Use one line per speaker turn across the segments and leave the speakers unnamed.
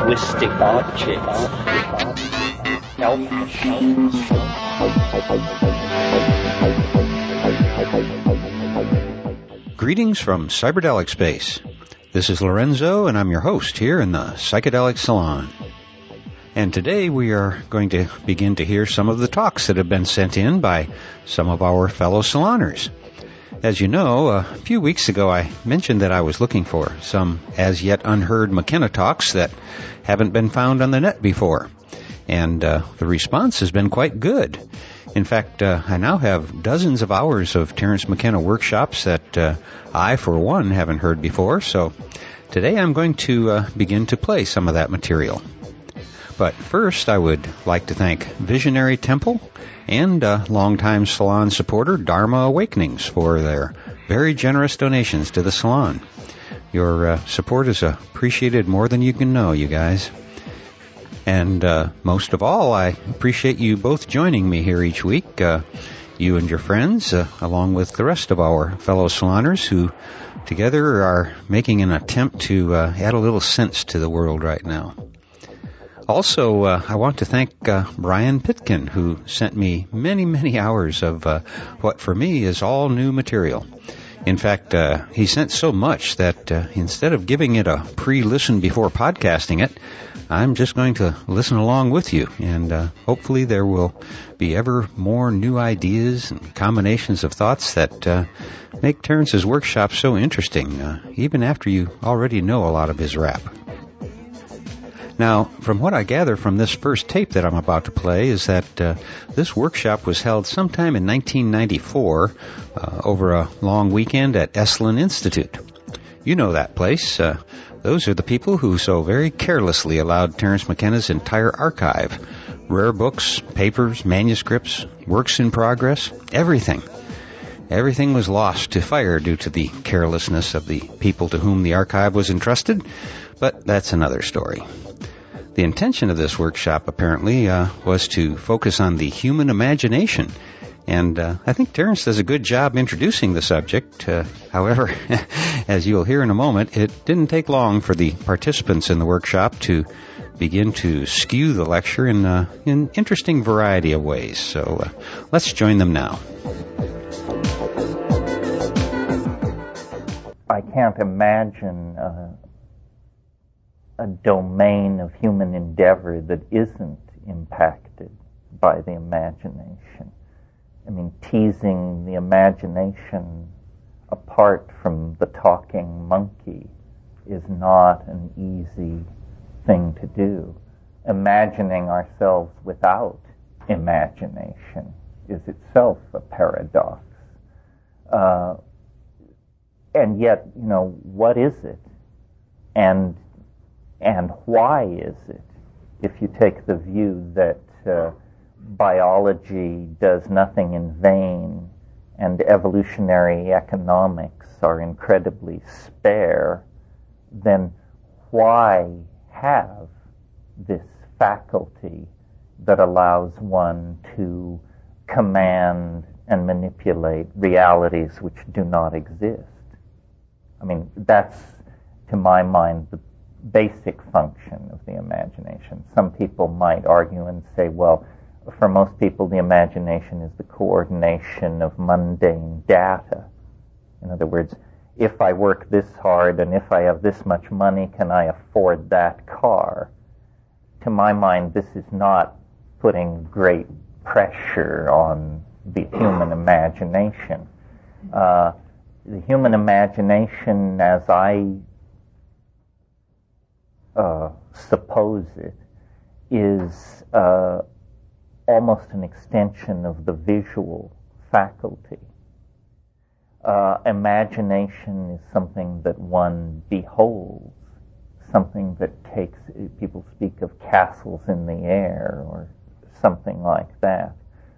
linguistic objects,
Greetings from Cyberdelic Space. This is Lorenzo, and I'm your host here in the Psychedelic Salon. And today we are going to begin to hear some of the talks that have been sent in by some of our fellow saloners. As you know, a few weeks ago I mentioned that I was looking for some as yet unheard McKenna talks that haven't been found on the net before. And the response has been quite good. In fact, I now have dozens of hours of Terence McKenna workshops that I, for one, haven't heard before. So today I'm going to begin to play some of that material. But first, I would like to thank Visionary Temple and longtime salon supporter Dharma Awakenings for their very generous donations to the salon. Your support is appreciated more than you can know, you guys. And most of all, I appreciate you both joining me here each week, you and your friends, along with the rest of our fellow saloners who together are making an attempt to add a little sense to the world right now. Also, I want to thank Brian Pitkin, who sent me many, many hours of what for me is all new material. In fact, he sent so much that instead of giving it a pre-listen before podcasting it, I'm just going to listen along with you, and hopefully there will be ever more new ideas and combinations of thoughts that make Terence's workshop so interesting, even after you already know a lot of his rap. Now, from what I gather from this first tape that I'm about to play is that this workshop was held sometime in 1994 over a long weekend at Esalen Institute. You know that place. Those are the people who so very carelessly allowed Terence McKenna's entire archive, rare books, papers, manuscripts, works in progress, everything. Everything was lost to fire due to the carelessness of the people to whom the archive was entrusted, but that's another story. The intention of this workshop, apparently, was to focus on the human imagination, and I think Terence does a good job introducing the subject. However, as you'll hear in a moment, it didn't take long for the participants in the workshop to begin to skew the lecture in an interesting variety of ways. So let's join them now.
I can't imagine a domain of human endeavor that isn't impacted by the imagination. I mean, teasing the imagination apart from the talking monkey is not an easy thing to do. Imagining ourselves without imagination is itself a paradox. And yet, what is it? And why is it? If you take the view that biology does nothing in vain and evolutionary economics are incredibly spare, then why have this faculty that allows one to command and manipulate realities which do not exist? I mean, that's, to my mind, the basic function of the imagination. Some people might argue and say, well, for most people, the imagination is the coordination of mundane data. In other words, if I work this hard and if I have this much money, can I afford that car? To my mind, this is not putting great pressure on the human imagination. The human imagination, as I suppose it, is almost an extension of the visual faculty. Imagination is something that one beholds, something that takes, people speak of castles in the air or something like that.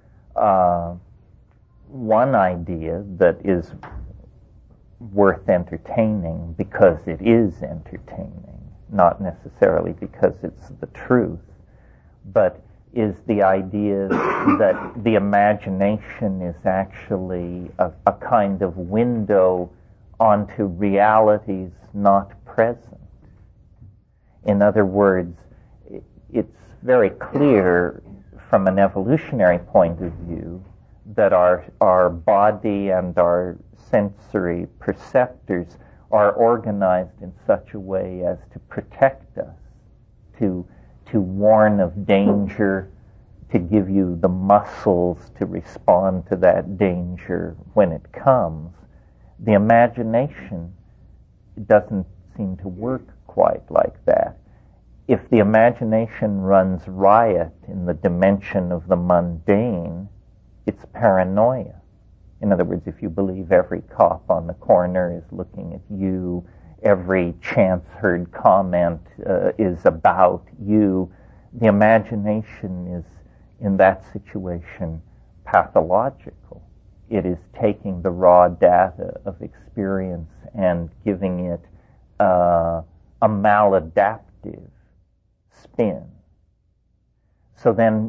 One idea that is worth entertaining because it is entertaining, not necessarily because it's the truth, but is the idea that the imagination is actually a kind of window onto realities not present. In other words, it's very clear from an evolutionary point of view that our body and our sensory perceptors are organized in such a way as to protect us, to warn of danger, to give you the muscles to respond to that danger when it comes. The imagination doesn't seem to work quite like that. If the imagination runs riot in the dimension of the mundane, it's paranoia. In other words, if you believe every cop on the corner is looking at you, every chance-heard comment is about you, the imagination is, in that situation, pathological. It is taking the raw data of experience and giving it a maladaptive spin. So then,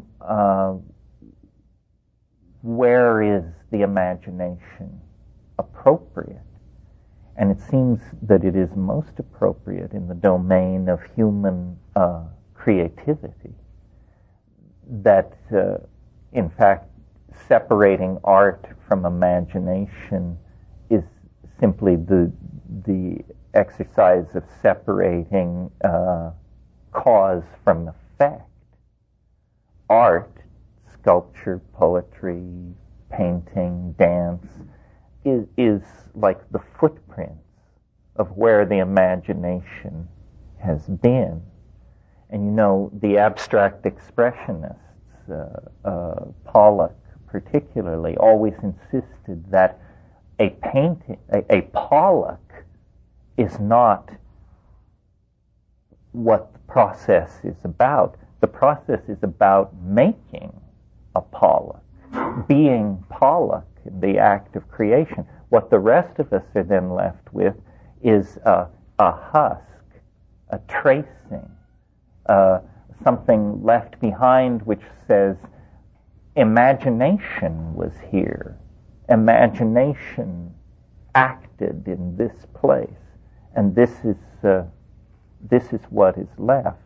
where is the imagination appropriate? And it seems that it is most appropriate in the domain of human creativity. That, in fact, separating art from imagination is simply the exercise of separating cause from effect. Art, sculpture, poetry, painting, dance, is like the footprints of where the imagination has been. And you know, the abstract expressionists, Pollock particularly, always insisted that a Pollock is not what the process is about. The process is about making a Pollock, being Pollock in the act of creation. What the rest of us are then left with is a husk, a tracing, something left behind which says, imagination was here. Imagination acted in this place. And this is what is left.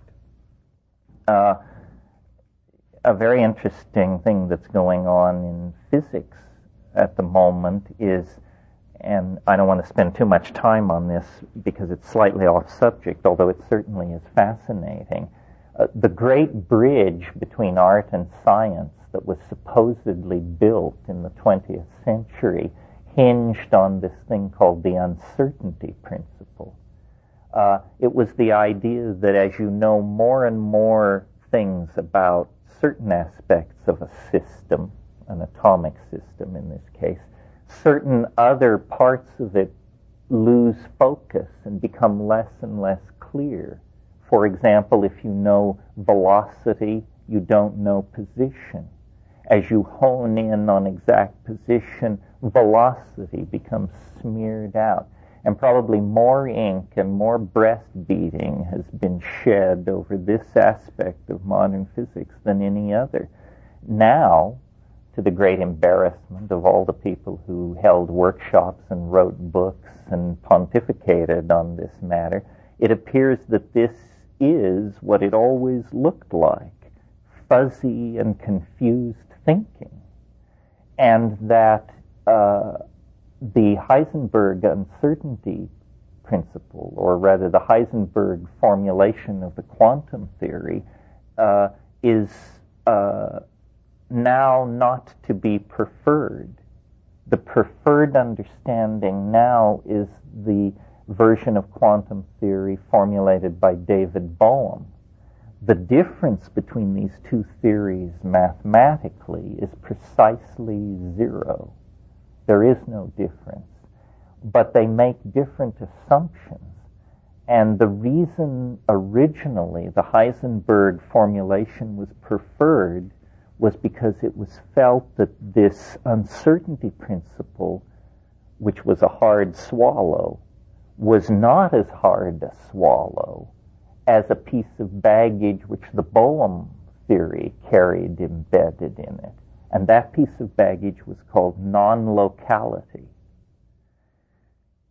A very interesting thing that's going on in physics at the moment is, and I don't want to spend too much time on this because it's slightly off subject, although it certainly is fascinating. The great bridge between art and science that was supposedly built in the 20th century hinged on this thing called the uncertainty principle. It was the idea that as you know more and more things about certain aspects of a system, an atomic system in this case, certain other parts of it lose focus and become less and less clear. For example, if you know velocity, you don't know position. As you hone in on exact position, velocity becomes smeared out. And probably more ink and more breast beating has been shed over this aspect of modern physics than any other. Now, to the great embarrassment of all the people who held workshops and wrote books and pontificated on this matter, it appears that this is what it always looked like, fuzzy and confused thinking. And that the Heisenberg uncertainty principle, or rather the Heisenberg formulation of the quantum theory, is now not to be preferred. The preferred understanding now is the version of quantum theory formulated by David Bohm. The difference between these two theories mathematically is precisely zero. There is no difference. But they make different assumptions. And the reason originally the Heisenberg formulation was preferred was because it was felt that this uncertainty principle, which was a hard swallow, was not as hard to swallow as a piece of baggage which the Bohm theory carried embedded in it. And that piece of baggage was called non-locality.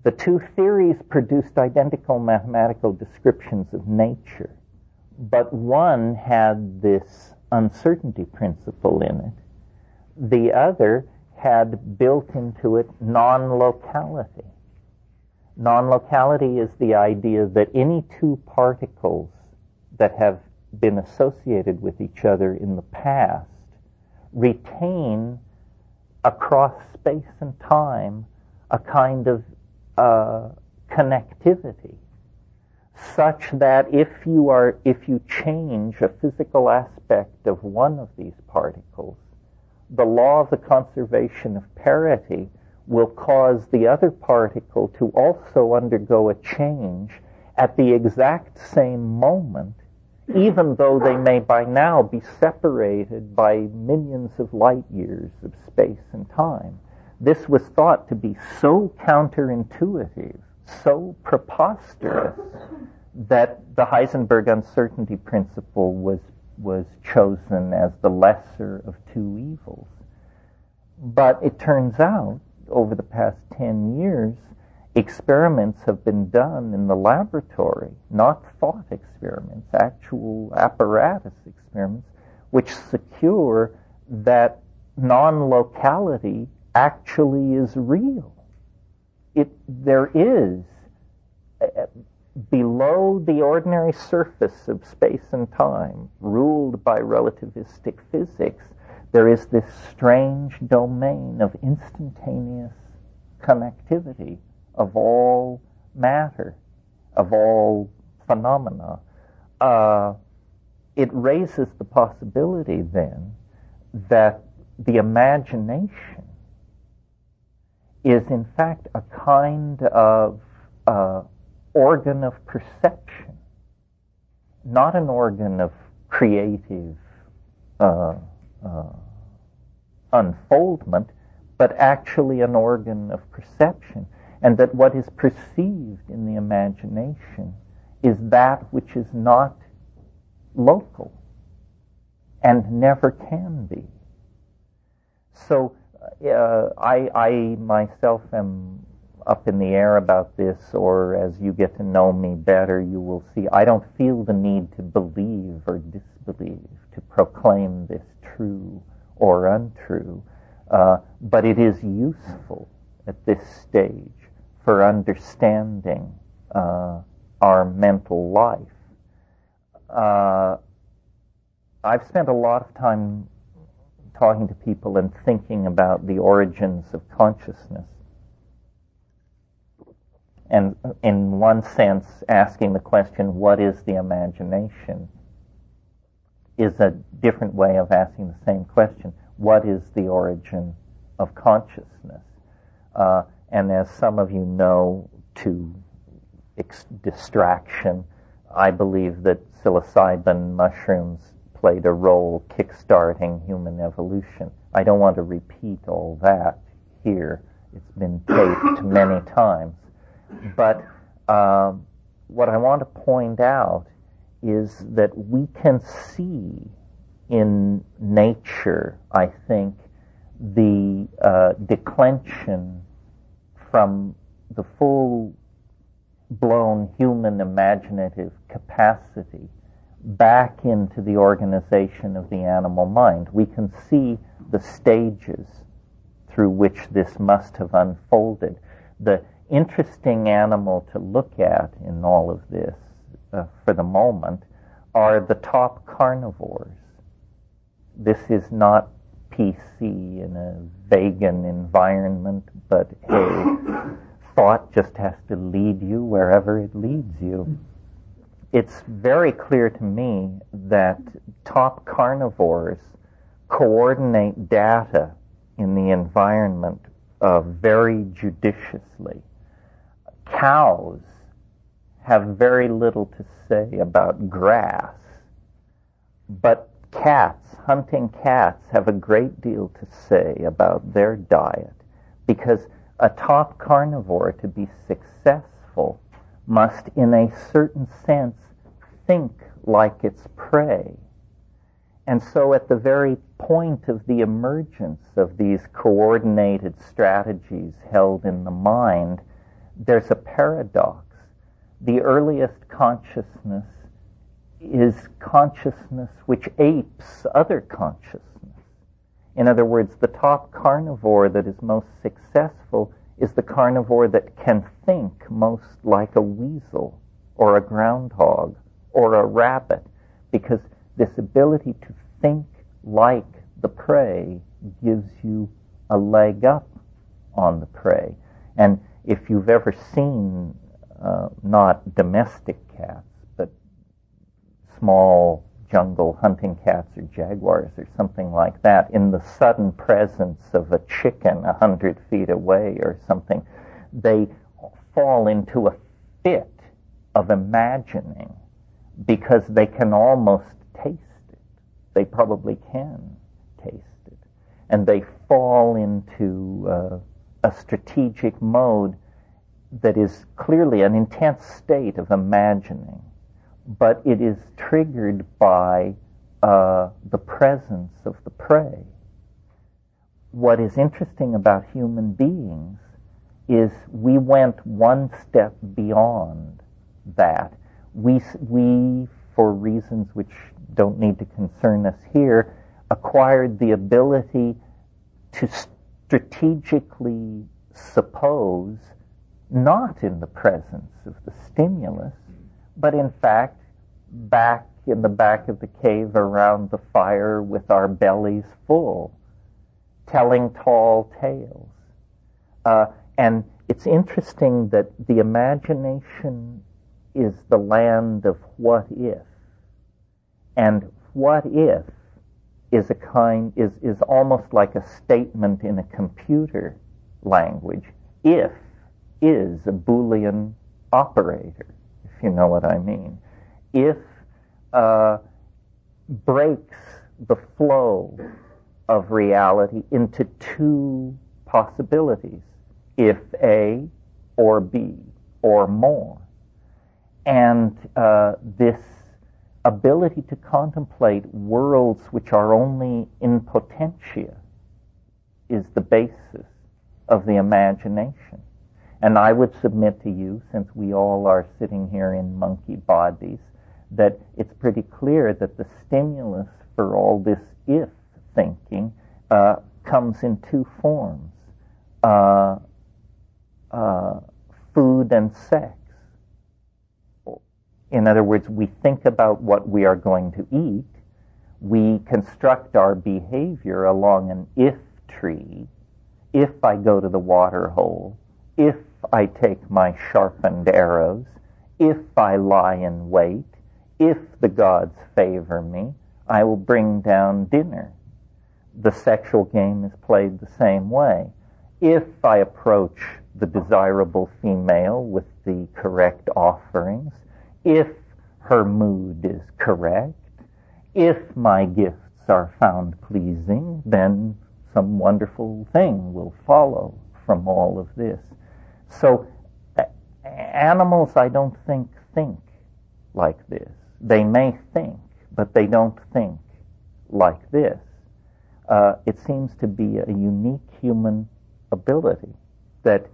The two theories produced identical mathematical descriptions of nature, but one had this uncertainty principle in it. The other had built into it non-locality. Non-locality is the idea that any two particles that have been associated with each other in the past retain across space and time a kind of connectivity, such that if you change a physical aspect of one of these particles, the law of the conservation of parity will cause the other particle to also undergo a change at the exact same moment, even though they may by now be separated by millions of light years of space and time. This was thought to be so counterintuitive, so preposterous, that the Heisenberg uncertainty principle was chosen as the lesser of two evils. But it turns out, over the past 10 years, experiments have been done in the laboratory, not thought experiments, actual apparatus experiments, which secure that non-locality actually is real. There is, below the ordinary surface of space and time, ruled by relativistic physics, there is this strange domain of instantaneous connectivity of all matter, of all phenomena. It raises the possibility then that the imagination is in fact a kind of organ of perception, not an organ of creative unfoldment, but actually an organ of perception, and that what is perceived in the imagination is that which is not local and never can be. So I myself am up in the air about this, or as you get to know me better, you will see I don't feel the need to believe or disbelieve, to proclaim this true or untrue, but it is useful at this stage for understanding our mental life. I've spent a lot of time talking to people and thinking about the origins of consciousness. And in one sense, asking the question, what is the imagination, is a different way of asking the same question. What is the origin of consciousness? And as some of you know, to distraction, I believe that psilocybin mushrooms played a role kickstarting human evolution. I don't want to repeat all that here. It's been taped many times. But what I want to point out is that we can see in nature, I think, the declension from the full-blown human imaginative capacity back into the organization of the animal mind. We can see the stages through which this must have unfolded. The interesting animal to look at in all of this, for the moment, are the top carnivores. This is not PC in a vegan environment, but thought just has to lead you wherever it leads you. It's very clear to me that top carnivores coordinate data in the environment very judiciously. Cows have very little to say about grass, but hunting cats, have a great deal to say about their diet, because a top carnivore, to be successful, must in a certain sense think like its prey. And so at the very point of the emergence of these coordinated strategies held in the mind, there's a paradox. The earliest consciousness is consciousness which apes other consciousness. In other words, the top carnivore that is most successful is the carnivore that can think most like a weasel or a groundhog or a rabbit, because this ability to think like the prey gives you a leg up on the prey. And if you've ever seen, not domestic cats, but small jungle hunting cats or jaguars or something like that, in the sudden presence of a chicken 100 feet away or something, they fall into a fit of imagining because they can almost taste it. They probably can taste it. And they fall into a strategic mode that is clearly an intense state of imagining, but it is triggered by the presence of the prey. What is interesting about human beings is we went one step beyond that. We, for reasons which don't need to concern us here, acquired the ability to strategically suppose, not in the presence of the stimulus, but in fact back in the back of the cave around the fire with our bellies full, telling tall tales. And it's interesting that the imagination is the land of what if. And what if is is almost like a statement in a computer language. If is a Boolean operator, if you know what I mean. If breaks the flow of reality into two possibilities, if A or B or more. And this ability to contemplate worlds which are only in potentia is the basis of the imagination. And I would submit to you, since we all are sitting here in monkey bodies, that it's pretty clear that the stimulus for all this if thinking comes in two forms, food and sex. In other words, we think about what we are going to eat, we construct our behavior along an if tree. If I go to the water hole, if I take my sharpened arrows, if I lie in wait, if the gods favor me, I will bring down dinner. The sexual game is played the same way. If I approach the desirable female with the correct offerings, if her mood is correct, if my gifts are found pleasing, then some wonderful thing will follow from all of this. So animals, I don't think like this. They may think, but they don't think like this. It seems to be a unique human ability that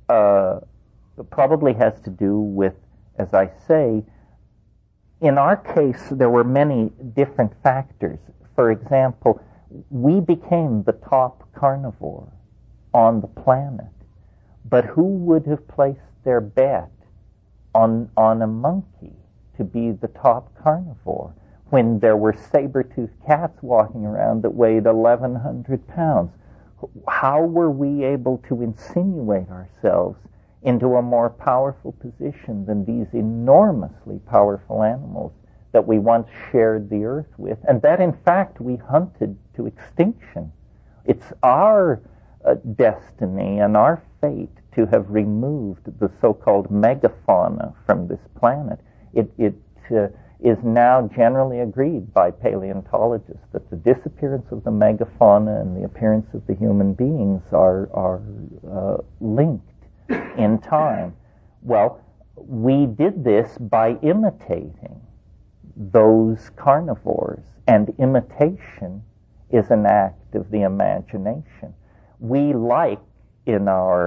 probably has to do with, as I say, in our case, there were many different factors. For example, we became the top carnivore on the planet. But who would have placed their bet on a monkey to be the top carnivore when there were saber-toothed cats walking around that weighed 1,100 pounds? How were we able to insinuate ourselves into a more powerful position than these enormously powerful animals that we once shared the earth with, and that in fact we hunted to extinction? It's our destiny and our fate to have removed the so-called megafauna from this planet. It is now generally agreed by paleontologists that the disappearance of the megafauna and the appearance of the human beings are linked in time. Well, we did this by imitating those carnivores, and imitation is an act of the imagination. We like, in our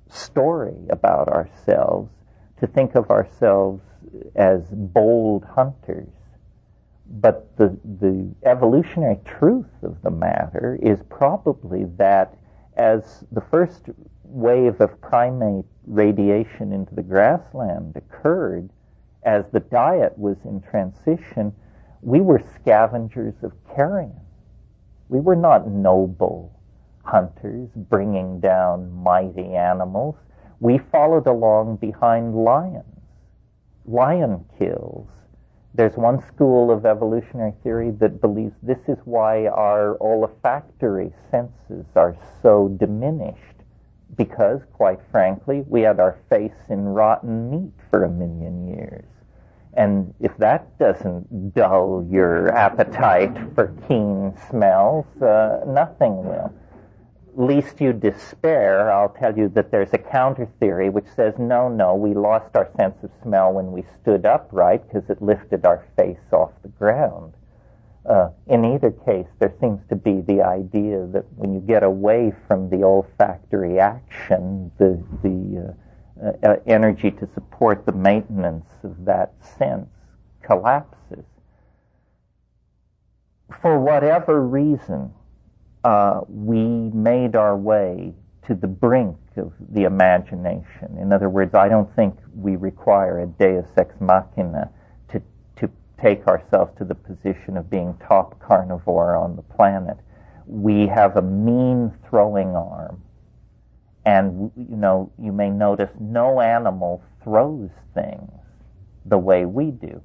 story about ourselves to think of ourselves as bold hunters. But the evolutionary truth of the matter is probably that as the first wave of primate radiation into the grassland occurred, as the diet was in transition, we were scavengers of carrion. We were not noble hunters bringing down mighty animals. We followed along behind lions. Lion kills. There's one school of evolutionary theory that believes this is why our olfactory senses are so diminished, because, quite frankly, we had our face in rotten meat for 1,000,000 years. And if that doesn't dull your appetite for keen smells, nothing will. Lest you despair, I'll tell you that there's a counter theory which says, no, we lost our sense of smell when we stood upright because it lifted our face off the ground. In either case, there seems to be the idea that when you get away from the olfactory action, the energy to support the maintenance of that sense collapses. For whatever reason, we made our way to the brink of the imagination. In other words, I don't think we require a deus ex machina to take ourselves to the position of being top carnivore on the planet. We have a mean throwing arm. And, you may notice no animal throws things the way we do.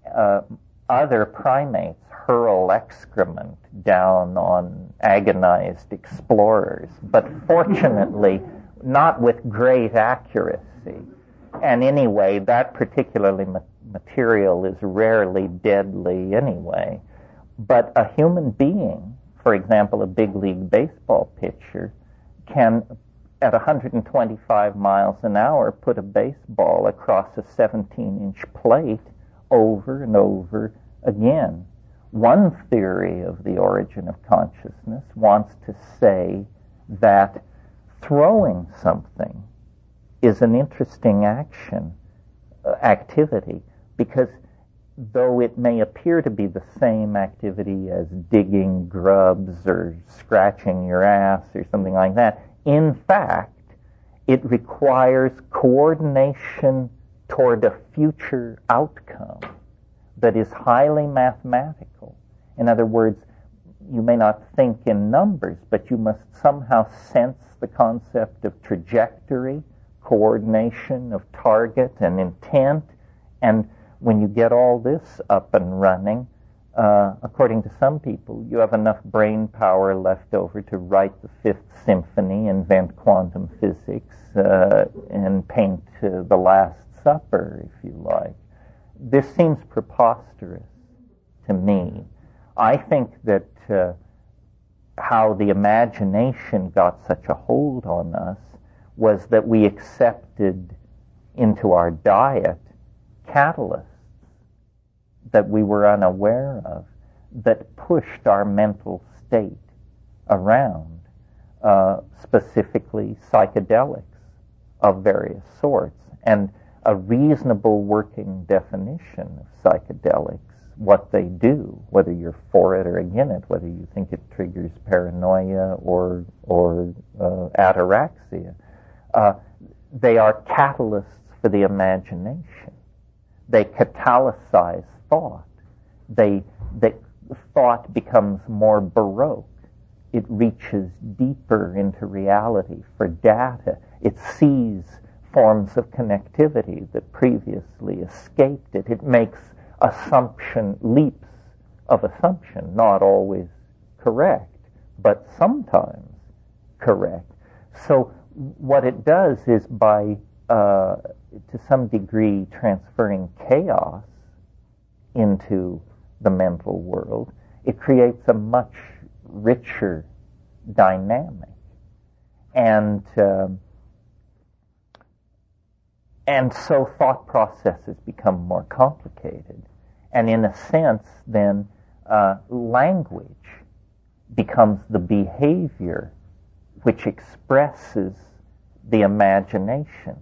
Other primates hurl excrement down on agonized explorers, but fortunately not with great accuracy. And anyway, that particularly material is rarely deadly anyway. But a human being, for example, a big league baseball pitcher, can at 125 miles an hour put a baseball across a 17-inch plate over and over again. One theory of the origin of consciousness wants to say that throwing something is an interesting activity, because though it may appear to be the same activity as digging grubs or scratching your ass or something like that, in fact, it requires coordination toward a future outcome that is highly mathematical. In other words, you may not think in numbers, but you must somehow sense the concept of trajectory, coordination of target and intent, and when you get all this up and running, according to some people, you have enough brain power left over to write the Fifth Symphony, invent quantum physics, and paint the Last Supper, if you like. This seems preposterous to me. I think that how the imagination got such a hold on us was that we accepted into our diet catalysts that we were unaware of, that pushed our mental state around, specifically psychedelics of various sorts. And a reasonable working definition of psychedelics, what they do, whether you're for it or against it, whether you think it triggers paranoia or ataraxia, they are catalysts for the imagination. They catalyze thought. Thought becomes more baroque. It reaches deeper into reality for data. It sees forms of connectivity that previously escaped it. It makes leaps of assumption, not always correct, but sometimes correct. So what it does is by, to some degree, transferring chaos into the mental world, it creates a much richer dynamic. And so thought processes become more complicated. And in a sense, then, language becomes the behavior which expresses the imagination.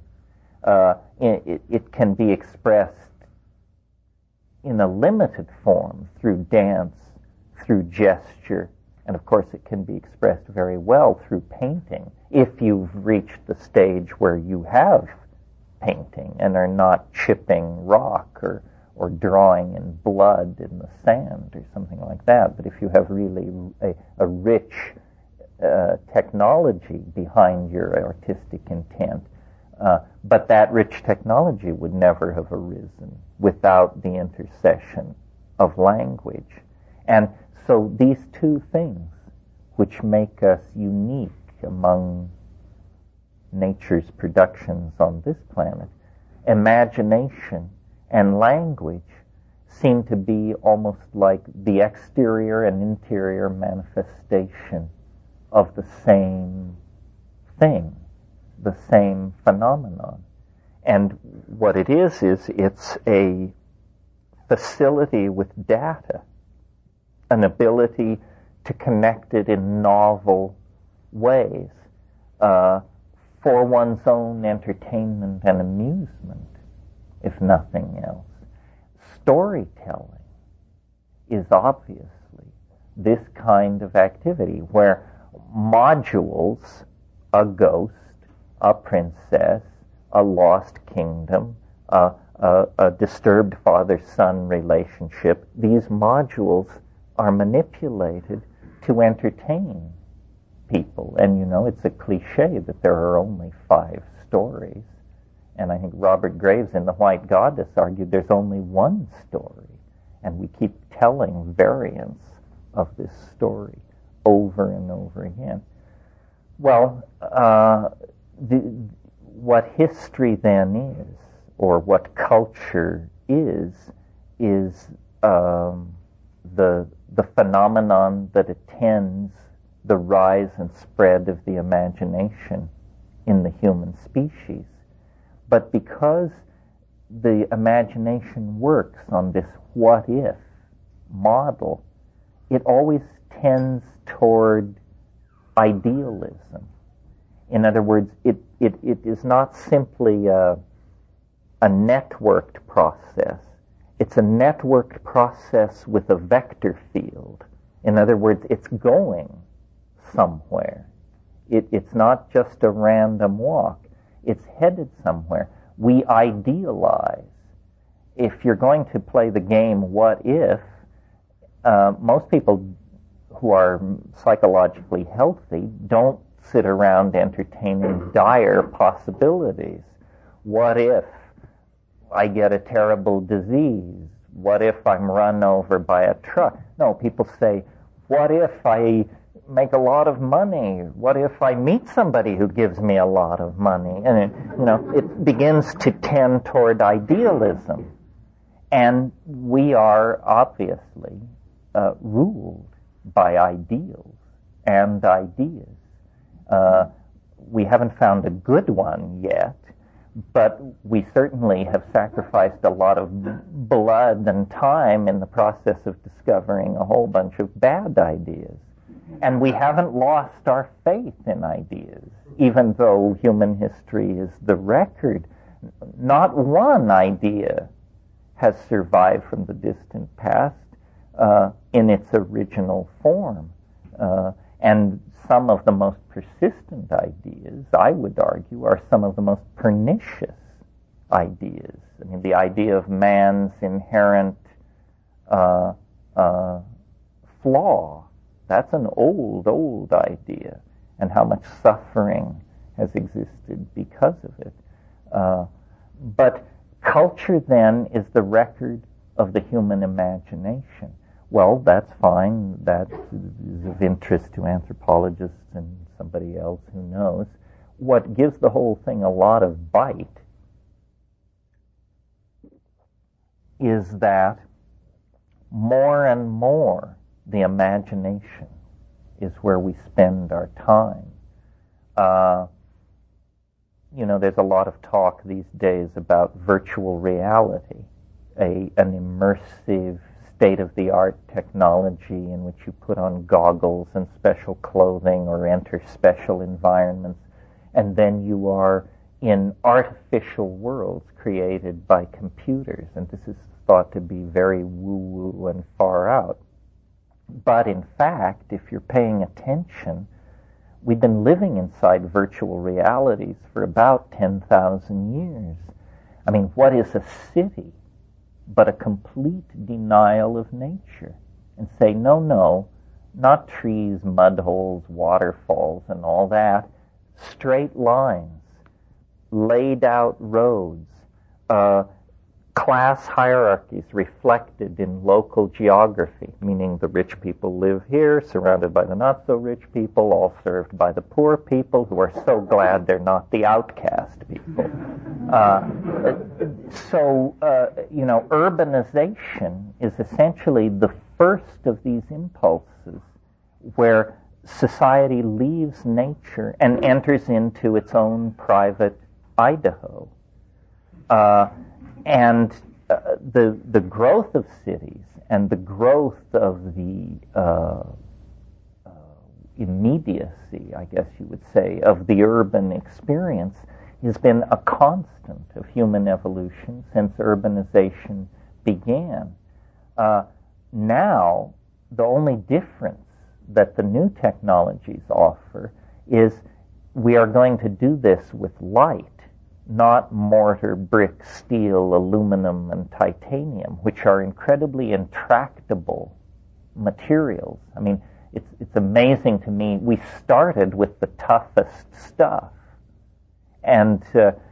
It can be expressed in a limited form through dance, through gesture, and of course it can be expressed very well through painting if you've reached the stage where you have painting and are not chipping rock or drawing in blood in the sand or something like that. But if you have really a rich technology behind your artistic intent, but that rich technology would never have arisen without the intercession of language. And so these two things, which make us unique among nature's productions on this planet, imagination and language, seem to be almost like the exterior and interior manifestation of the same thing, the same phenomenon. And what it is it's a facility with data, an ability to connect it in novel ways for one's own entertainment and amusement, if nothing else. Storytelling is obviously this kind of activity where modules, a ghost, a princess, a lost kingdom, a disturbed father-son relationship, these modules are manipulated to entertain people. And you know, it's a cliche that there are only 5 stories. And I think Robert Graves in The White Goddess argued there's only one story. And we keep telling variants of this story over and over again. Well, what history then is, or what culture is the phenomenon that attends the rise and spread of the imagination in the human species. But because the imagination works on this what-if model, it always tends toward idealism. In other words, it is not simply a networked process. It's a networked process with a vector field. In other words, it's going somewhere. It's not just a random walk. It's headed somewhere. We idealize. If you're going to play the game what if, most people who are psychologically healthy don't sit around entertaining dire possibilities. What if I get a terrible disease? What if I'm run over by a truck? No, people say, what if I make a lot of money? What if I meet somebody who gives me a lot of money? And it begins to tend toward idealism. And we are obviously ruled by ideals and ideas. We haven't found a good one yet, but we certainly have sacrificed a lot of blood and time in the process of discovering a whole bunch of bad ideas. And we haven't lost our faith in ideas, even though human history is the record. Not one idea has survived from the distant past in its original form. And some of the most persistent ideas, I would argue, are some of the most pernicious ideas. I mean, the idea of man's inherent flaw, that's an old idea, and how much suffering has existed because of it. But culture, then, is the record of the human imagination. Well, that's fine. That is of interest to anthropologists and somebody else who knows. What gives the whole thing a lot of bite is that more and more the imagination is where we spend our time. There's a lot of talk these days about virtual reality, an immersive state-of-the-art technology in which you put on goggles and special clothing or enter special environments, and then you are in artificial worlds created by computers. And this is thought to be very woo-woo and far out. But in fact, if you're paying attention, we've been living inside virtual realities for about 10,000 years. I mean, what is a city but a complete denial of nature? And say, no, not trees, mud holes, waterfalls, and all that. Straight lines, laid out roads, class hierarchies reflected in local geography, meaning the rich people live here, surrounded by the not-so-rich people, all served by the poor people, who are so glad they're not the outcast people. Urbanization is essentially the first of these impulses where society leaves nature and enters into its own private Idaho. And the growth of cities and the growth of the immediacy, I guess you would say, of the urban experience has been a constant of human evolution since urbanization began. Now, the only difference that the new technologies offer is we are going to do this with light, not mortar, brick, steel, aluminum, and titanium, which are incredibly intractable materials. I mean, it's amazing to me. We started with the toughest stuff, and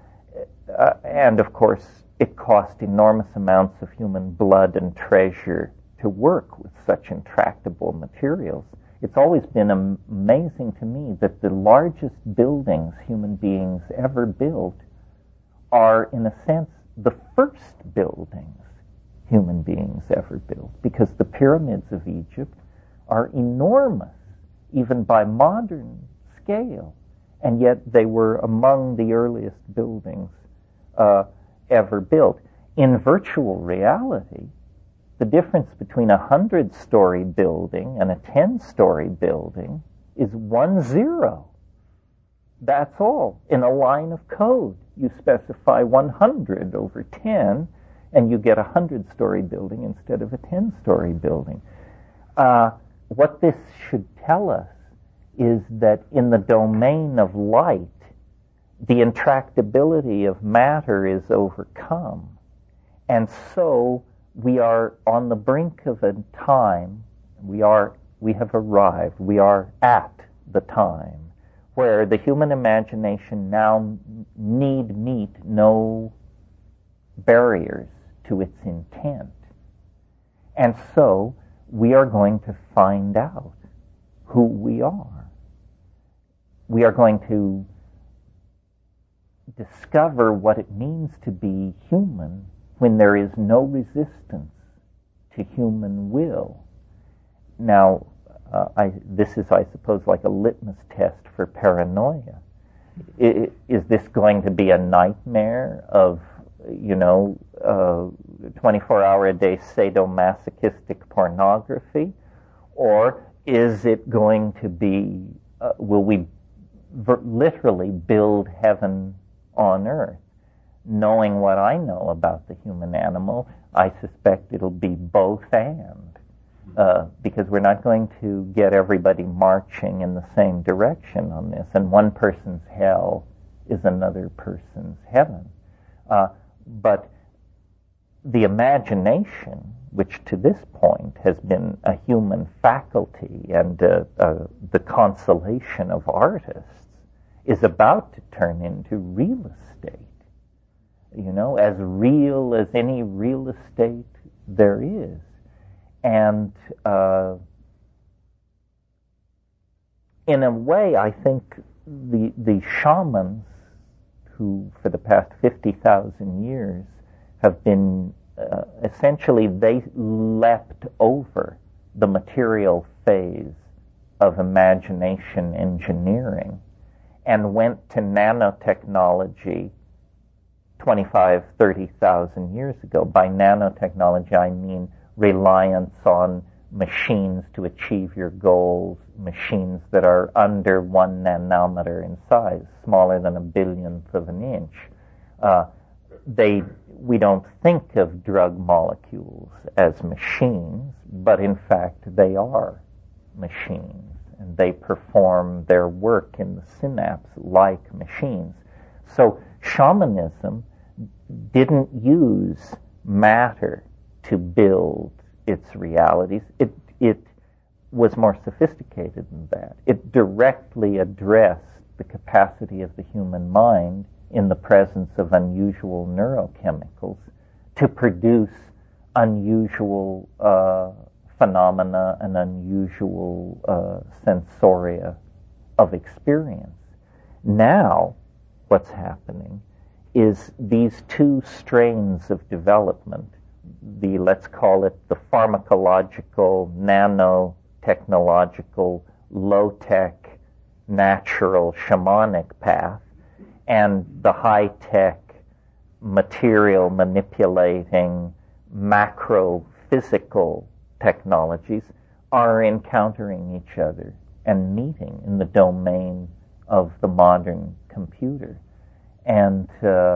of course, it cost enormous amounts of human blood and treasure to work with such intractable materials. It's always been amazing to me that the largest buildings human beings ever built are, in a sense, the first buildings human beings ever built, because the pyramids of Egypt are enormous, even by modern scale, and yet they were among the earliest buildings ever built. In virtual reality, the difference between a 100-story building and a 10-story building is 1 0. That's all. In a line of code, you specify 100 over 10, and you get a 100-story building instead of a 10-story building. What this should tell us is that in the domain of light, the intractability of matter is overcome. And so we are on the brink of a time, we have arrived, we are at the time where the human imagination now need meet no barriers to its intent. And so we are going to find out who we are. We are going to discover what it means to be human when there is no resistance to human will. Now, this is, I suppose, like a litmus test for paranoia. Is this going to be a nightmare of, 24-hour-a-day sadomasochistic pornography? Or is it going to be, will we literally build heaven on earth? Knowing what I know about the human animal, I suspect it'll be both and. Because we're not going to get everybody marching in the same direction on this, and one person's hell is another person's heaven. But the imagination, which to this point has been a human faculty and the consolation of artists, is about to turn into real estate. As real as any real estate there is. And in a way, I think the shamans who, for the past 50,000 years, have been essentially, they leapt over the material phase of imagination engineering and went to nanotechnology 25, 30,000 years ago. By nanotechnology, I mean reliance on machines to achieve your goals, machines that are under 1 nanometer in size, smaller than a billionth of an inch. We don't think of drug molecules as machines, but in fact they are machines, and they perform their work in the synapse like machines. So shamanism didn't use matter to build its realities. It was more sophisticated than that. It directly addressed the capacity of the human mind in the presence of unusual neurochemicals to produce unusual phenomena and unusual sensoria of experience. Now, what's happening is these two strains of development, let's call it the pharmacological, nanotechnological, low-tech, natural, shamanic path, and the high-tech, material manipulating, macro-physical technologies are encountering each other and meeting in the domain of the modern computer. And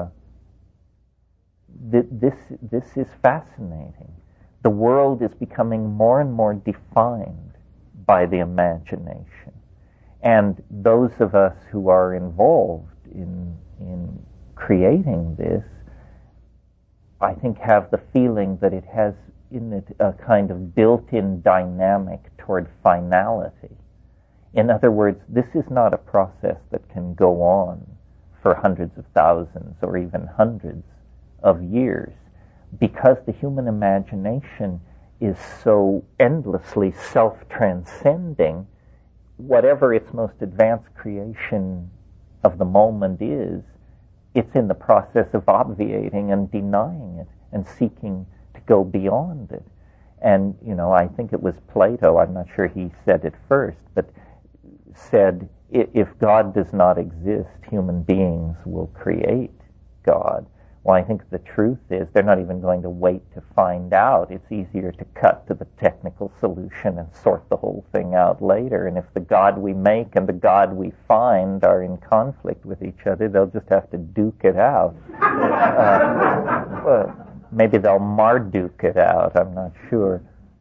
this is fascinating. The world is becoming more and more defined by the imagination. And those of us who are involved in creating this, I think, have the feeling that it has in it a kind of built-in dynamic toward finality. In other words, this is not a process that can go on for hundreds of thousands or even hundreds of years, because the human imagination is so endlessly self-transcending. Whatever its most advanced creation of the moment is, it's in the process of obviating and denying it and seeking to go beyond it. And, I think it was Plato, I'm not sure he said it first, but said, if God does not exist, human beings will create God. Well, I think the truth is they're not even going to wait to find out. It's easier to cut to the technical solution and sort the whole thing out later. And if the God we make and the God we find are in conflict with each other, they'll just have to duke it out. Well, maybe they'll Marduk it out, I'm not sure.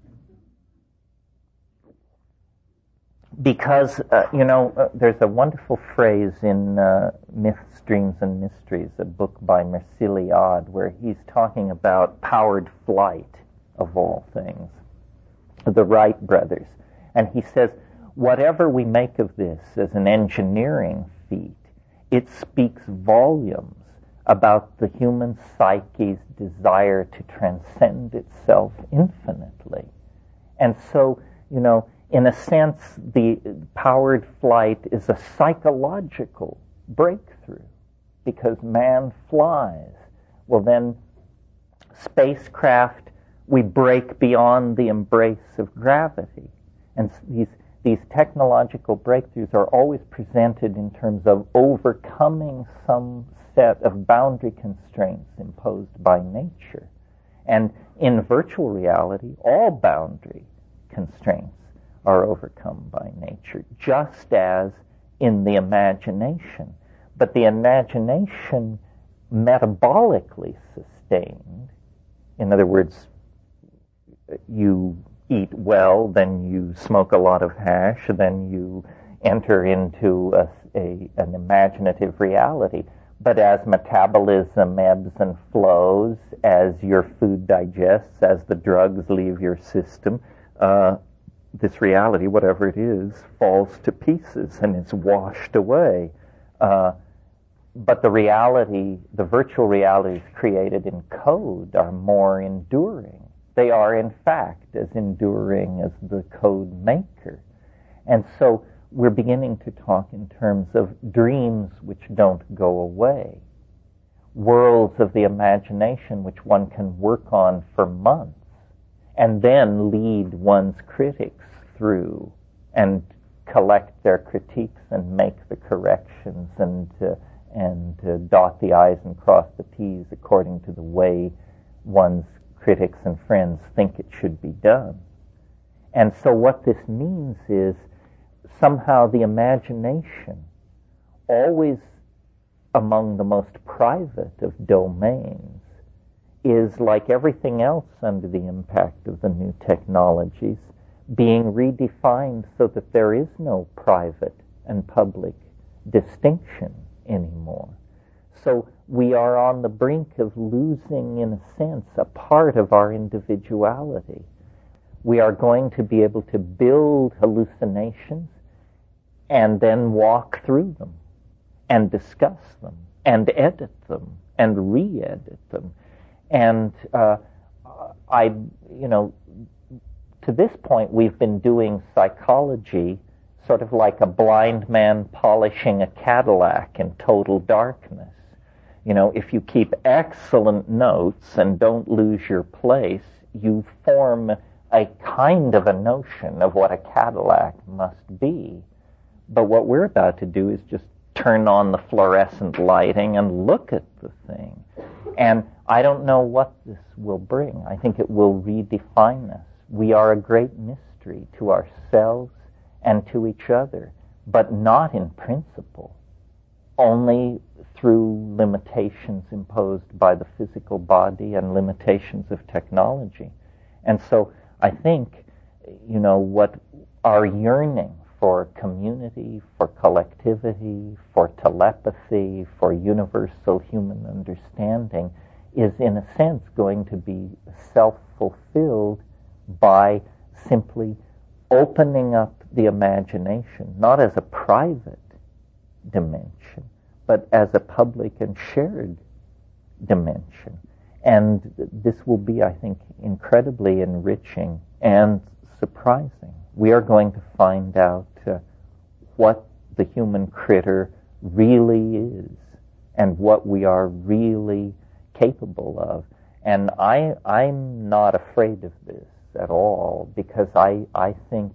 Because, there's a wonderful phrase in Myths, Dreams, and Mysteries, a book by Merciliade, where he's talking about powered flight, of all things, the Wright brothers. And he says, whatever we make of this as an engineering feat, it speaks volumes about the human psyche's desire to transcend itself infinitely. And so, in a sense, the powered flight is a psychological breakthrough, because man flies. Well, then, spacecraft, we break beyond the embrace of gravity. And these technological breakthroughs are always presented in terms of overcoming some set of boundary constraints imposed by nature. And in virtual reality, all boundary constraints are overcome by nature, just as in the imagination. But the imagination metabolically sustained, in other words, you eat well, then you smoke a lot of hash, then you enter into an imaginative reality. But as metabolism ebbs and flows, as your food digests, as the drugs leave your system, this reality, whatever it is, falls to pieces and it's washed away. But the reality, the virtual realities created in code are more enduring. They are, in fact, as enduring as the code maker. And so we're beginning to talk in terms of dreams which don't go away, worlds of the imagination which one can work on for months, and then lead one's critics through and collect their critiques and make the corrections and dot the I's and cross the T's according to the way one's critics and friends think it should be done. And so what this means is somehow the imagination, always among the most private of domains, is, like everything else under the impact of the new technologies, being redefined so that there is no private and public distinction anymore. So we are on the brink of losing, in a sense, a part of our individuality. We are going to be able to build hallucinations and then walk through them and discuss them and edit them and re-edit them. And to this point, we've been doing psychology sort of like a blind man polishing a Cadillac in total darkness. If you keep excellent notes and don't lose your place, you form a kind of a notion of what a Cadillac must be. But what we're about to do is just turn on the fluorescent lighting and look at the thing. And I don't know what this will bring. I think it will redefine us. We are a great mystery to ourselves and to each other, but not in principle, only through limitations imposed by the physical body and limitations of technology. And so I think, what our yearning for community, for collectivity, for telepathy, for universal human understanding is, in a sense, going to be self-fulfilled by simply opening up the imagination, not as a private dimension, but as a public and shared dimension. And this will be, I think, incredibly enriching and surprising. We are going to find out what the human critter really is and what we are really capable of. And I'm not afraid of this at all, because I think,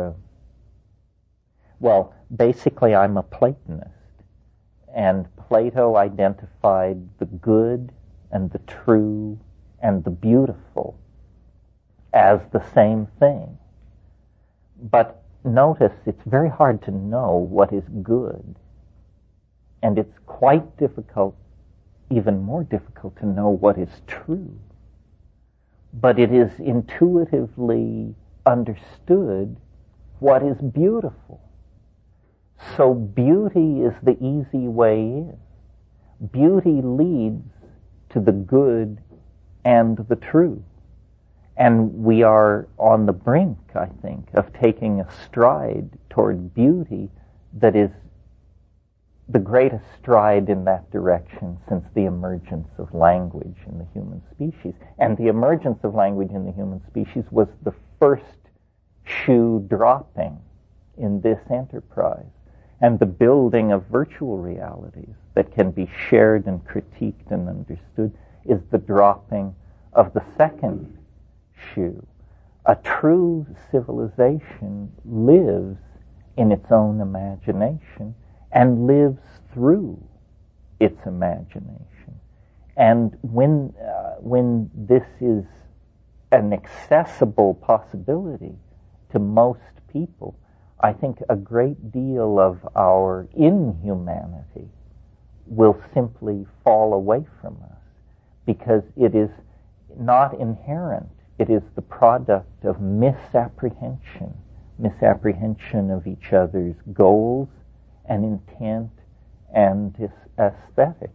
basically I'm a Platonist. And Plato identified the good and the true and the beautiful as the same thing. But notice, it's very hard to know what is good. And it's quite difficult, even more difficult, to know what is true. But it is intuitively understood what is beautiful. So beauty is the easy way in. Beauty leads to the good and the true. And we are on the brink, I think, of taking a stride toward beauty that is the greatest stride in that direction since the emergence of language in the human species. And the emergence of language in the human species was the first shoe dropping in this enterprise. And the building of virtual realities that can be shared and critiqued and understood is the dropping of the second shoe. A true civilization lives in its own imagination and lives through its imagination. And when this is an accessible possibility to most people, I think a great deal of our inhumanity will simply fall away from us, because it is not inherent. It is the product of misapprehension of each other's goals and intent and aesthetic.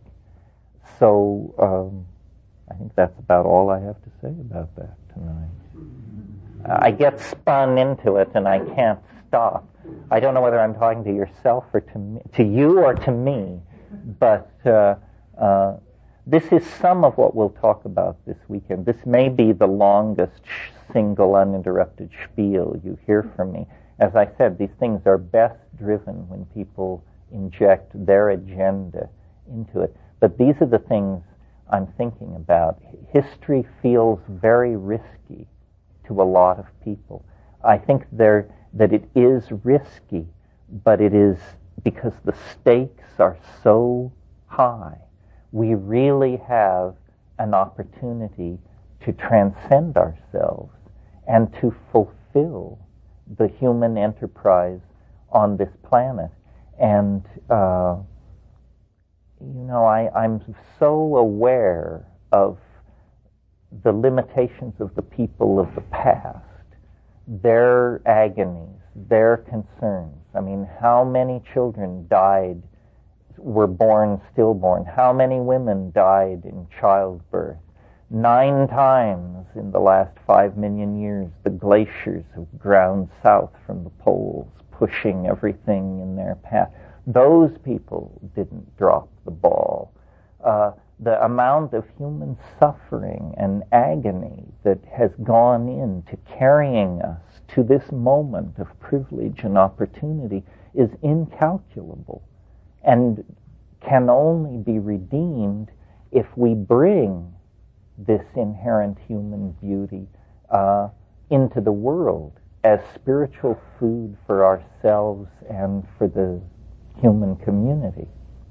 So I think that's about all I have to say about that tonight. I get spun into it and I can't stop. I don't know whether I'm talking to yourself or to you or to me, but this is some of what we'll talk about this weekend. This may be the longest single uninterrupted spiel you hear from me. As I said, these things are best driven when people inject their agenda into it. But these are the things I'm thinking about. History feels very risky to a lot of people. I think that it is risky, but it is because the stakes are so high. We really have an opportunity to transcend ourselves and to fulfill fulfill the human enterprise on this planet. And, I'm so aware of the limitations of the people of the past, their agonies, their concerns. I mean, how many children were born stillborn? How many women died in childbirth? 9 times in the last 5 million years, the glaciers have ground south from the poles, pushing everything in their path. Those people didn't drop the ball. The amount of human suffering and agony that has gone into carrying us to this moment of privilege and opportunity is incalculable and can only be redeemed if we bring this inherent human beauty into the world as spiritual food for ourselves and for the human community.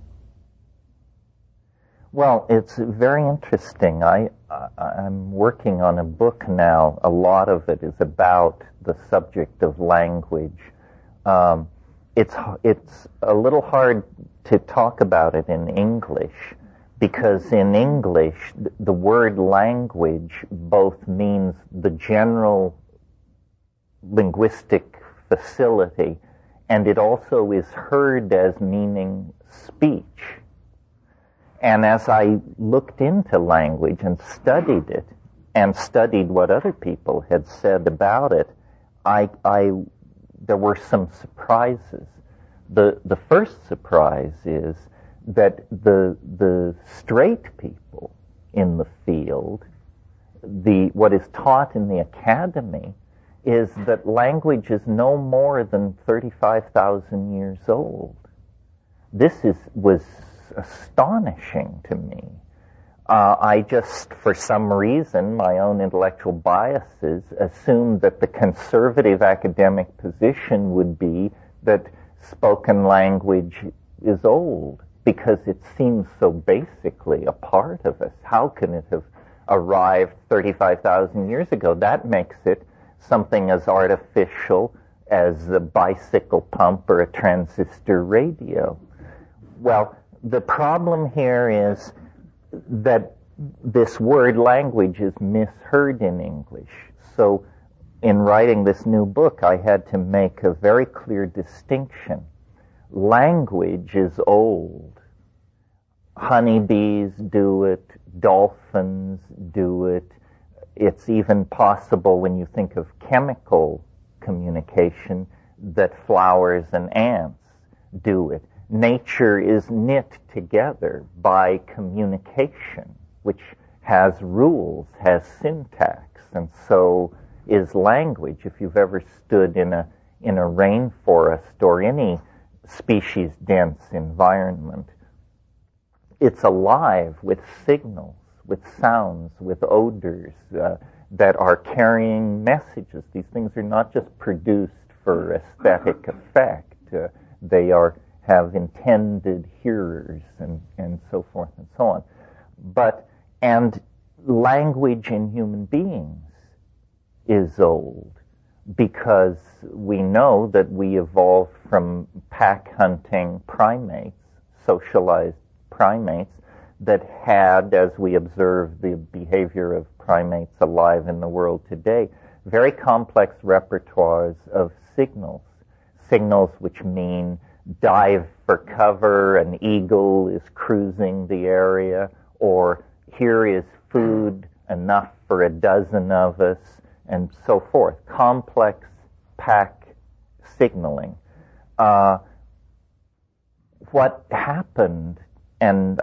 Well, it's very interesting. I'm working on a book now. A lot of it is about the subject of language. It's a little hard to talk about it in English, because in English, the word language both means the general linguistic facility, and it also is heard as meaning speech. And as I looked into language and studied it, and studied what other people had said about it, there were some surprises. The first surprise is that the straight people in the field, what is taught in the academy, is that language is no more than 35,000 years old. This was astonishing to me. I just, for some reason, my own intellectual biases, assumed that the conservative academic position would be that spoken language is old, because it seems so basically a part of us. How can it have arrived 35,000 years ago? That makes it something as artificial as a bicycle pump or a transistor radio. Well, the problem here is that this word language is misheard in English. So in writing this new book, I had to make a very clear distinction. Language is old. Honeybees do it. Dolphins do it. It's even possible, when you think of chemical communication, that flowers and ants do it. Nature is knit together by communication, which has rules, has syntax, and so is language. If you've ever stood in a rainforest or any species-dense environment, it's alive with signals, with sounds, with odors that are carrying messages. These things are not just produced for aesthetic effect. They have intended hearers and so forth and so on. And language in human beings is old, because we know that we evolved from pack-hunting primates, socialized primates, that had, as we observe the behavior of primates alive in the world today, very complex repertoires of signals which mean dive for cover, an eagle is cruising the area, or here is food enough for a dozen of us, and so forth. Complex pack signaling. What happened, and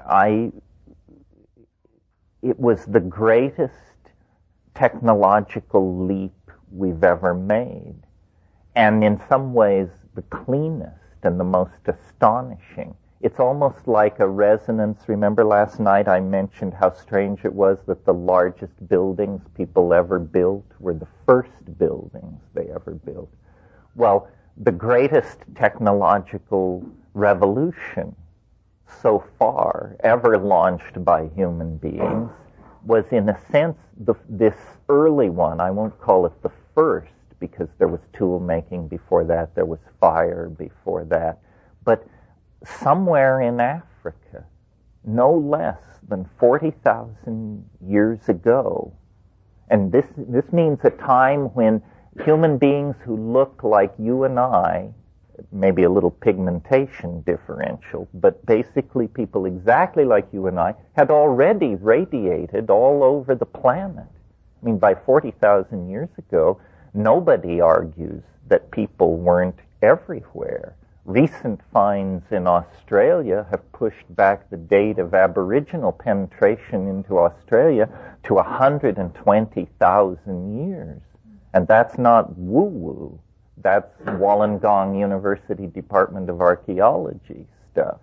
it was the greatest technological leap we've ever made, and in some ways the cleanest and the most astonishing. It's almost like a resonance. Remember last night I mentioned how strange it was that the largest buildings people ever built were the first buildings they ever built. Well, the greatest technological revolution so far ever launched by human beings was, in a sense, this early one. I won't call it the first, because there was tool making before that, there was fire before that. But somewhere in Africa, no less than 40,000 years ago, and this means a time when human beings who look like you and I, maybe a little pigmentation differential, but basically people exactly like you and I, had already radiated all over the planet. I mean, by 40,000 years ago, nobody argues that people weren't everywhere. Recent finds in Australia have pushed back the date of Aboriginal penetration into Australia to 120,000 years. And that's not woo-woo. That's Wollongong University Department of Archaeology stuff.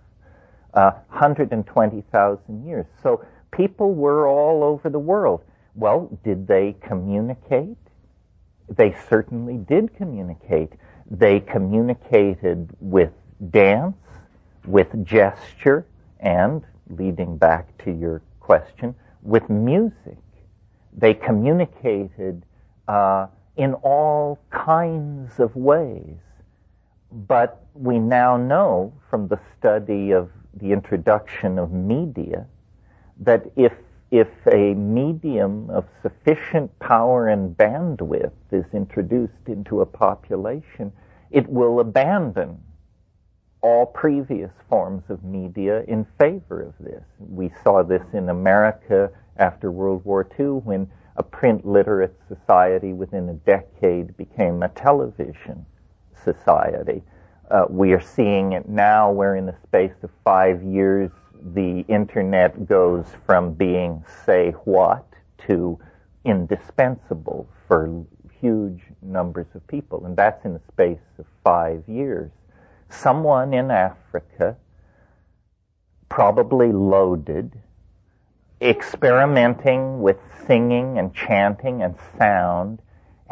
120,000 years. So people were all over the world. Well, did they communicate? They certainly did communicate. They communicated with dance, with gesture, and, leading back to your question, with music. They communicated in all kinds of ways. But we now know from the study of the introduction of media that if a medium of sufficient power and bandwidth is introduced into a population, it will abandon all previous forms of media in favor of this. We saw this in America after World War II when a print literate society within a decade became a television society. We are seeing it now where in the space of 5 years the internet goes from being say what to indispensable for huge numbers of people, and that's in the space of 5 years. Someone in Africa, probably loaded, experimenting with singing and chanting and sound,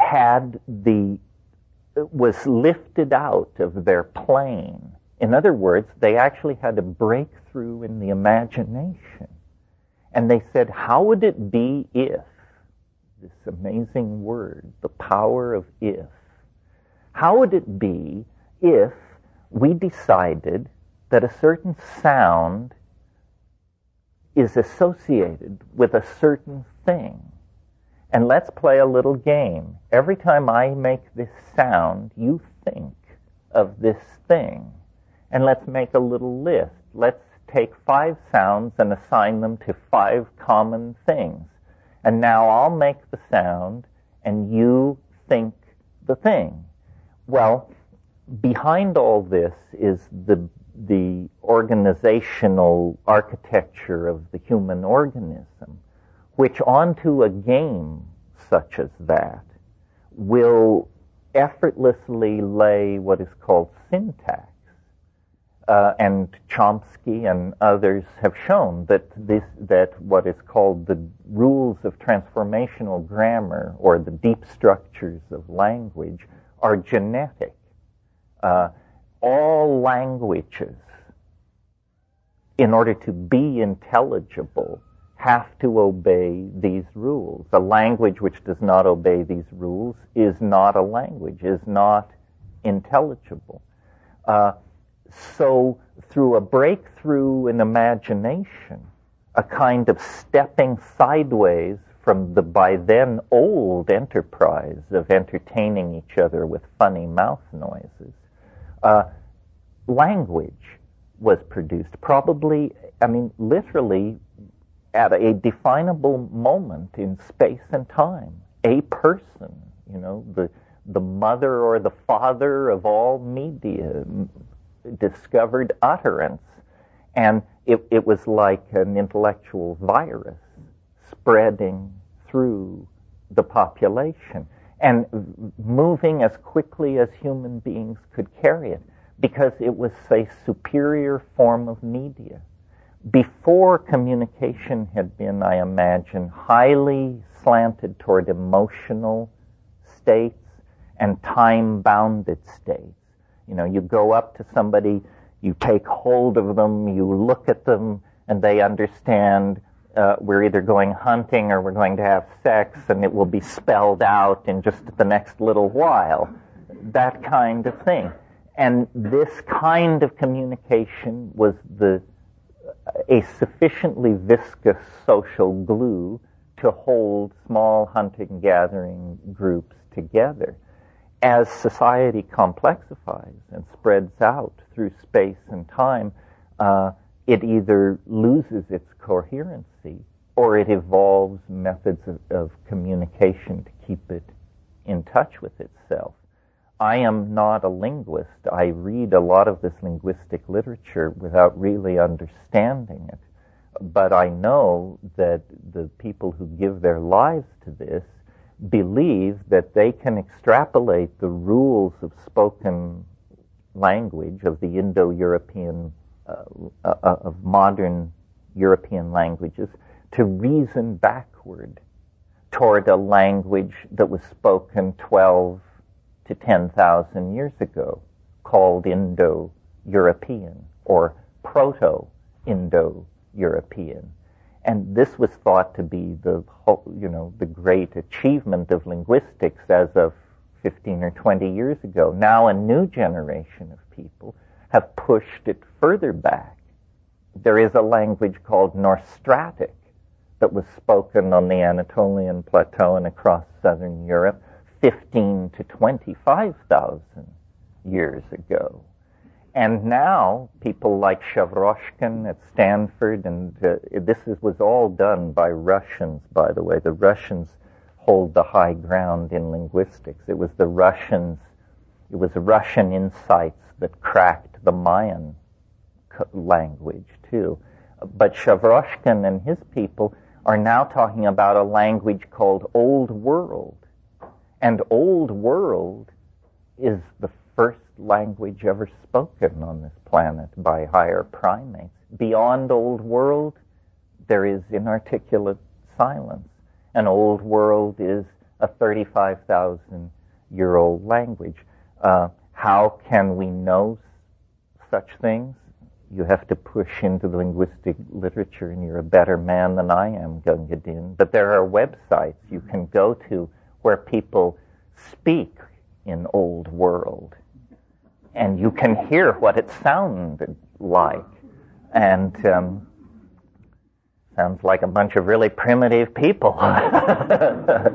was lifted out of their plane. In other words, they actually had a breakthrough in the imagination. And they said, how would it be if, this amazing word, the power of if, how would it be if we decided that a certain sound is associated with a certain thing? And let's play a little game. Every time I make this sound, you think of this thing. And let's make a little list. Let's take 5 sounds and assign them to 5 common things. And now I'll make the sound and you think the thing. Well, behind all this is the organizational architecture of the human organism, which onto a game such as that will effortlessly lay what is called syntax. And Chomsky and others have shown that what is called the rules of transformational grammar, or the deep structures of language, are genetic. All languages, in order to be intelligible, have to obey these rules. A language which does not obey these rules is not a language, is not intelligible. So through a breakthrough in imagination, a kind of stepping sideways from the by then old enterprise of entertaining each other with funny mouth noises, language was produced. Probably, literally at a definable moment in space and time. A person, the mother or the father of all media, discovered utterance, and it was like an intellectual virus spreading through the population and moving as quickly as human beings could carry it, because it was a superior form of media. Before, communication had been, I imagine, highly slanted toward emotional states and time-bounded states. You go up to somebody, you take hold of them, you look at them, and they understand we're either going hunting or we're going to have sex, and it will be spelled out in just the next little while. That kind of thing. And this kind of communication was a sufficiently viscous social glue to hold small hunting-gathering groups together. As society complexifies and spreads out through space and time, it either loses its coherency or it evolves methods of communication to keep it in touch with itself. I am not a linguist. I read a lot of this linguistic literature without really understanding it. But I know that the people who give their lives to this believe that they can extrapolate the rules of spoken language, of the Indo-European, of modern European languages, to reason backward toward a language that was spoken 12 to 10,000 years ago, called Indo-European or Proto-Indo-European. And this was thought to be the great achievement of linguistics as of 15 or 20 years ago. Now a new generation of people have pushed it further back. There is a language called Nostratic that was spoken on the Anatolian Plateau and across southern Europe 15 to 25,000 years ago. And now people like Shavroshkin at Stanford, and this was all done by Russians, by the way. The Russians hold the high ground in linguistics. It was Russian insights that cracked the Mayan language too. But Shavroshkin and his people are now talking about a language called Old World. And Old World is the first language ever spoken on this planet by higher primates. Beyond Old World, there is inarticulate silence. And Old World is a 35,000-year-old language. How can we know such things? You have to push into the linguistic literature, and you're a better man than I am, Gunga Din. But there are websites you can go to where people speak in Old World, and you can hear what it sounded like. And sounds like a bunch of really primitive people.
How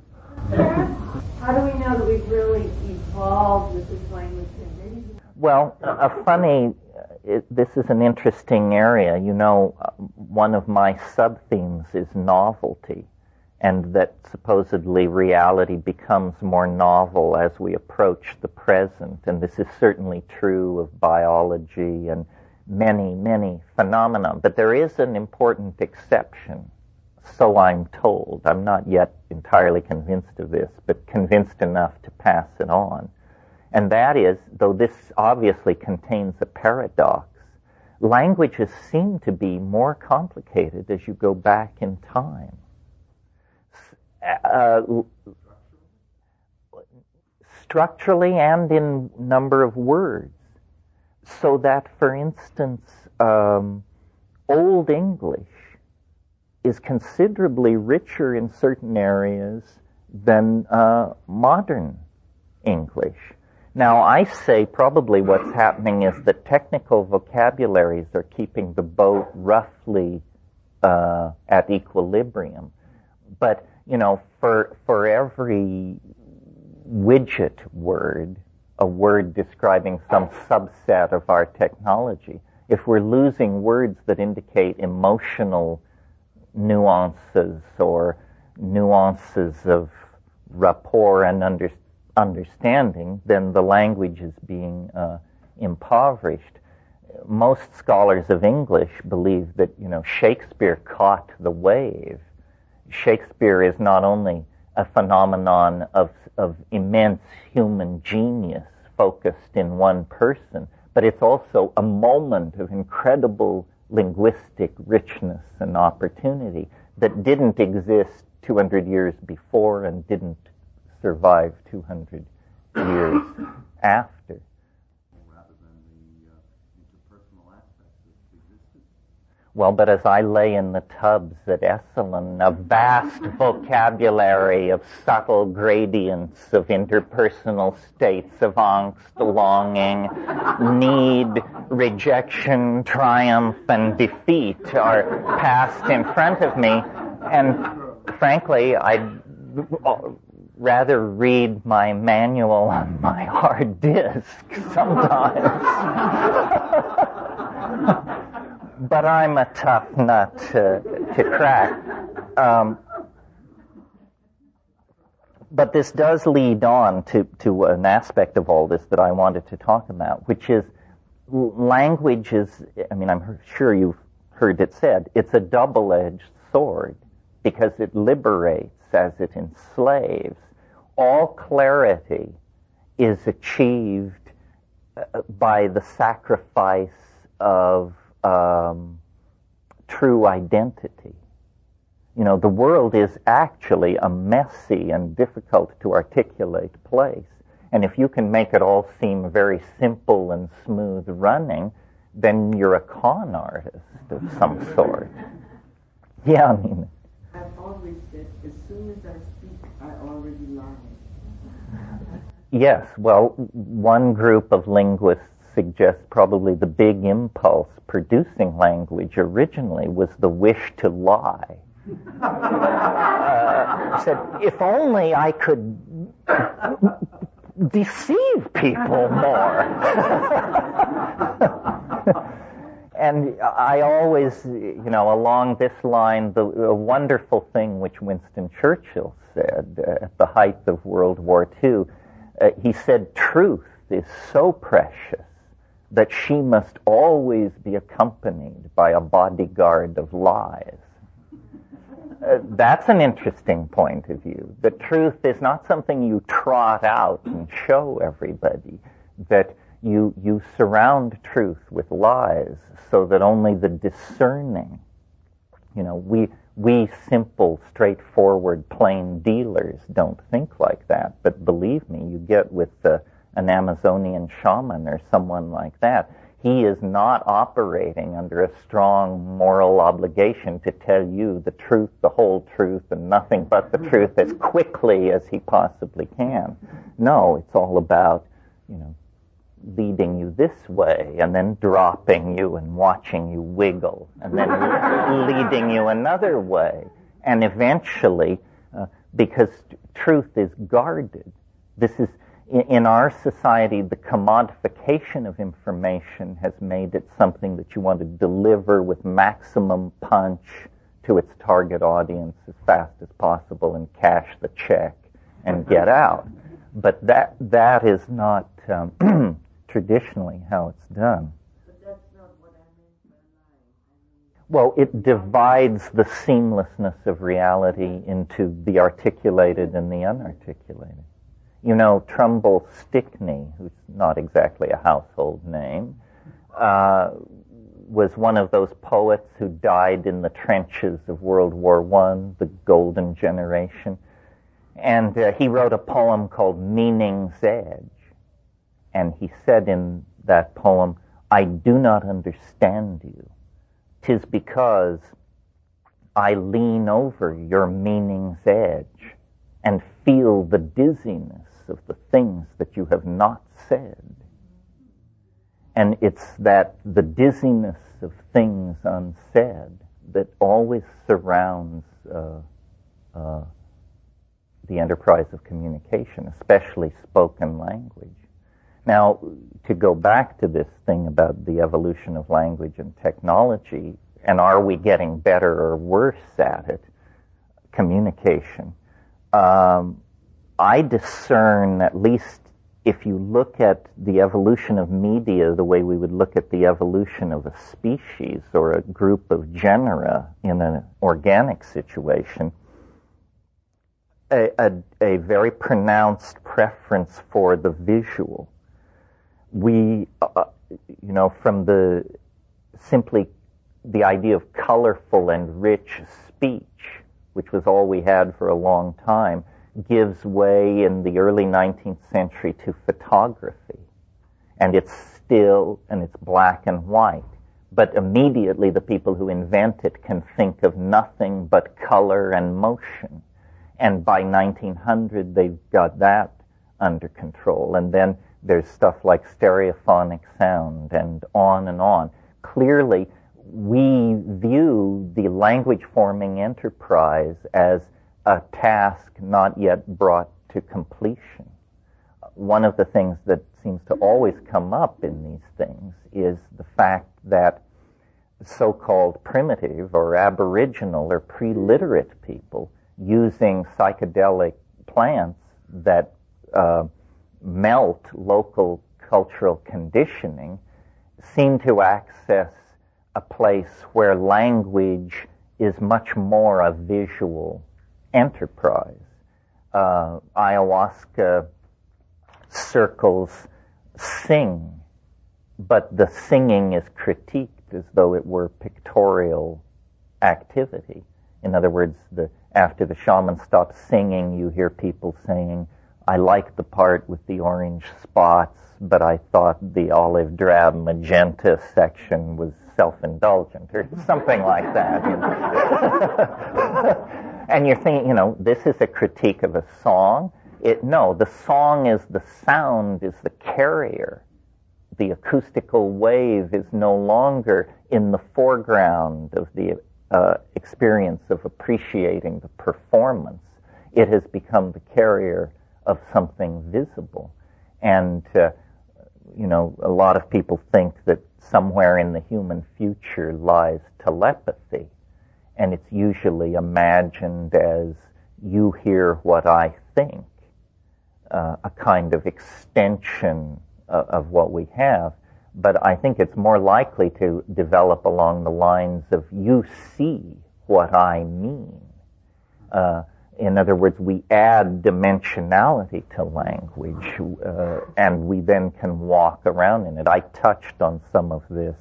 do we know that we've really evolved with this language?
Well, this is an interesting area. You know, one of my sub-themes is novelty, and that supposedly reality becomes more novel as we approach the present. And this is certainly true of biology and many, many phenomena. But there is an important exception, so I'm told. I'm not yet entirely convinced of this, but convinced enough to pass it on. And that is, though this obviously contains a paradox, languages seem to be more complicated as you go back in time. Structurally and in number of words. So that, for instance, Old English is considerably richer in certain areas than modern English. Now, I say probably what's happening is that technical vocabularies are keeping the boat roughly at equilibrium. But, you know, for every widget word, a word describing some subset of our technology, if we're losing words that indicate emotional nuances or nuances of rapport and understanding, then the language is being impoverished. Most scholars of English believe that, you know, Shakespeare caught the wave. Shakespeare is not only a phenomenon of immense human genius focused in one person, but it's also a moment of incredible linguistic richness and opportunity that didn't exist 200 years before and didn't survive 200 years after.
Rather than the interpersonal aspects of existence.
Well, but as I lay in the tubs at Esalen, a vast vocabulary of subtle gradients of interpersonal states of angst, longing, need, rejection, triumph, and defeat are passed in front of me. And frankly, I'd rather read my manual on my hard disk sometimes. But I'm a tough nut to crack. But this does lead on to an aspect of all this that I wanted to talk about, which is language is, I'm sure you've heard it said, it's a double-edged sword because it liberates as it enslaves. All clarity is achieved by the sacrifice of true identity. The world is actually a messy and difficult to articulate place. And if you can make it all seem very simple and smooth running, then you're a con artist of some sort. Yeah,
I've always said, as soon as I speak, I already lie.
Yes, well, one group of linguists suggests probably the big impulse producing language originally was the wish to lie. Said, if only I could deceive people more. And I always, along this line, the wonderful thing which Winston Churchill said at the height of World War II, he said, truth is so precious that she must always be accompanied by a bodyguard of lies. That's an interesting point of view. The truth is not something you trot out and show everybody, that you surround truth with lies so that only the discerning, we simple, straightforward, plain dealers don't think like that. But believe me, you get with an Amazonian shaman or someone like that, he is not operating under a strong moral obligation to tell you the truth, the whole truth, and nothing but the truth as quickly as he possibly can. No, it's all about, leading you this way and then dropping you and watching you wiggle and then leading you another way. And eventually, because truth is guarded, this is, in our society, the commodification of information has made it something that you want to deliver with maximum punch to its target audience as fast as possible and cash the check and get out. But that is not traditionally how it's done.
But that's not what I meant by lying.
Well, it divides the seamlessness of reality into the articulated and the unarticulated. Trumbull Stickney, who's not exactly a household name, was one of those poets who died in the trenches of World War I, the Golden Generation. And he wrote a poem called Meaning's Edge. And he said in that poem, I do not understand you. 'Tis because I lean over your meaning's edge and feel the dizziness of the things that you have not said. And it's that the dizziness of things unsaid that always surrounds the enterprise of communication, especially spoken language. Now, to go back to this thing about the evolution of language and technology, and are we getting better or worse at it, communication, I discern, at least if you look at the evolution of media the way we would look at the evolution of a species or a group of genera in an organic situation, a very pronounced preference for the visual. We, from simply the idea of colorful and rich speech, which was all we had for a long time, gives way in the early 19th century to photography. And it's still, and it's black and white. But immediately the people who invent it can think of nothing but color and motion. And by 1900, they've got that under control. And then there's stuff like stereophonic sound and on and on. Clearly, we view the language-forming enterprise as a task not yet brought to completion. One of the things that seems to always come up in these things is the fact that so-called primitive or aboriginal or pre-literate people using psychedelic plants that melt local cultural conditioning seem to access a place where language is much more a visual enterprise. Ayahuasca circles sing, but the singing is critiqued as though it were pictorial activity. In other words, after the shaman stops singing, you hear people saying, I like the part with the orange spots, but I thought the olive drab magenta section was self-indulgent, or something like that. You know? And you're thinking, this is a critique of a song. No, the song is the sound, is the carrier. The acoustical wave is no longer in the foreground of the experience of appreciating the performance. It has become the carrier of something visible. And, a lot of people think that somewhere in the human future lies telepathy. And it's usually imagined as you hear what I think, a kind of extension of what we have. But I think it's more likely to develop along the lines of you see what I mean. In other words, we add dimensionality to language, and we then can walk around in it. I touched on some of this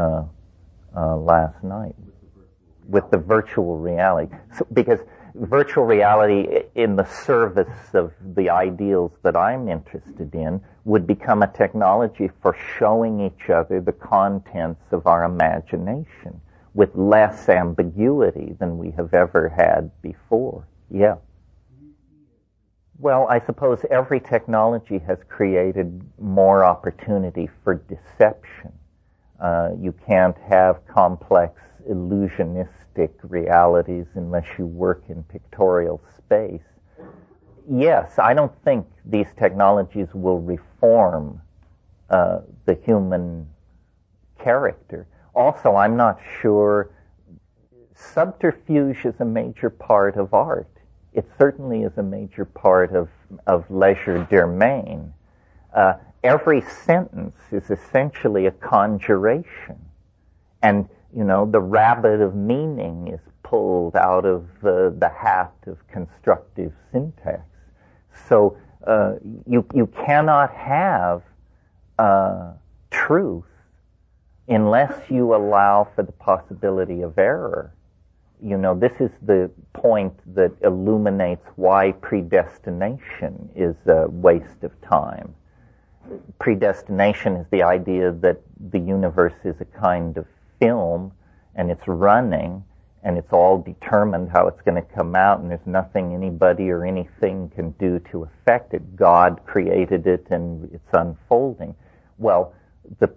last night with the virtual reality. Because virtual reality, in the service of the ideals that I'm interested in, would become a technology for showing each other the contents of our imagination with less ambiguity than we have ever had before. Yeah. Well, I suppose every technology has created more opportunity for deception. You can't have complex illusionistic realities unless you work in pictorial space. Yes, I don't think these technologies will reform the human character. Also, I'm not sure subterfuge is a major part of art. It certainly is a major part of legerdemain. Every sentence is essentially a conjuration. And, the rabbit of meaning is pulled out of the hat of constructive syntax. So you cannot have truth unless you allow for the possibility of error. This is the point that illuminates why predestination is a waste of time. Predestination is the idea that the universe is a kind of film, and it's running, and it's all determined how it's going to come out, and there's nothing anybody or anything can do to affect it. God created it, and it's unfolding. Well, the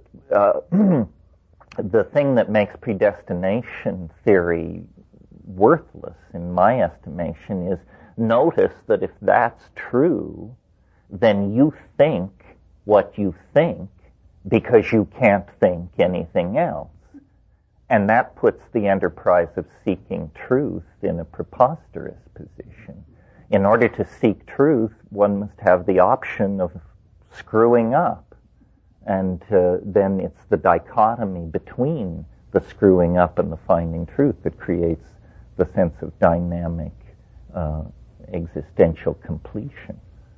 thing that makes predestination theory worthless, in my estimation, is notice that if that's true, then you think what you think because you can't think anything else. And that puts the enterprise of seeking truth in a preposterous position. In order to seek truth, one must have the option of screwing up. And then it's the dichotomy between the screwing up and the finding truth that creates the sense of dynamic existential completion.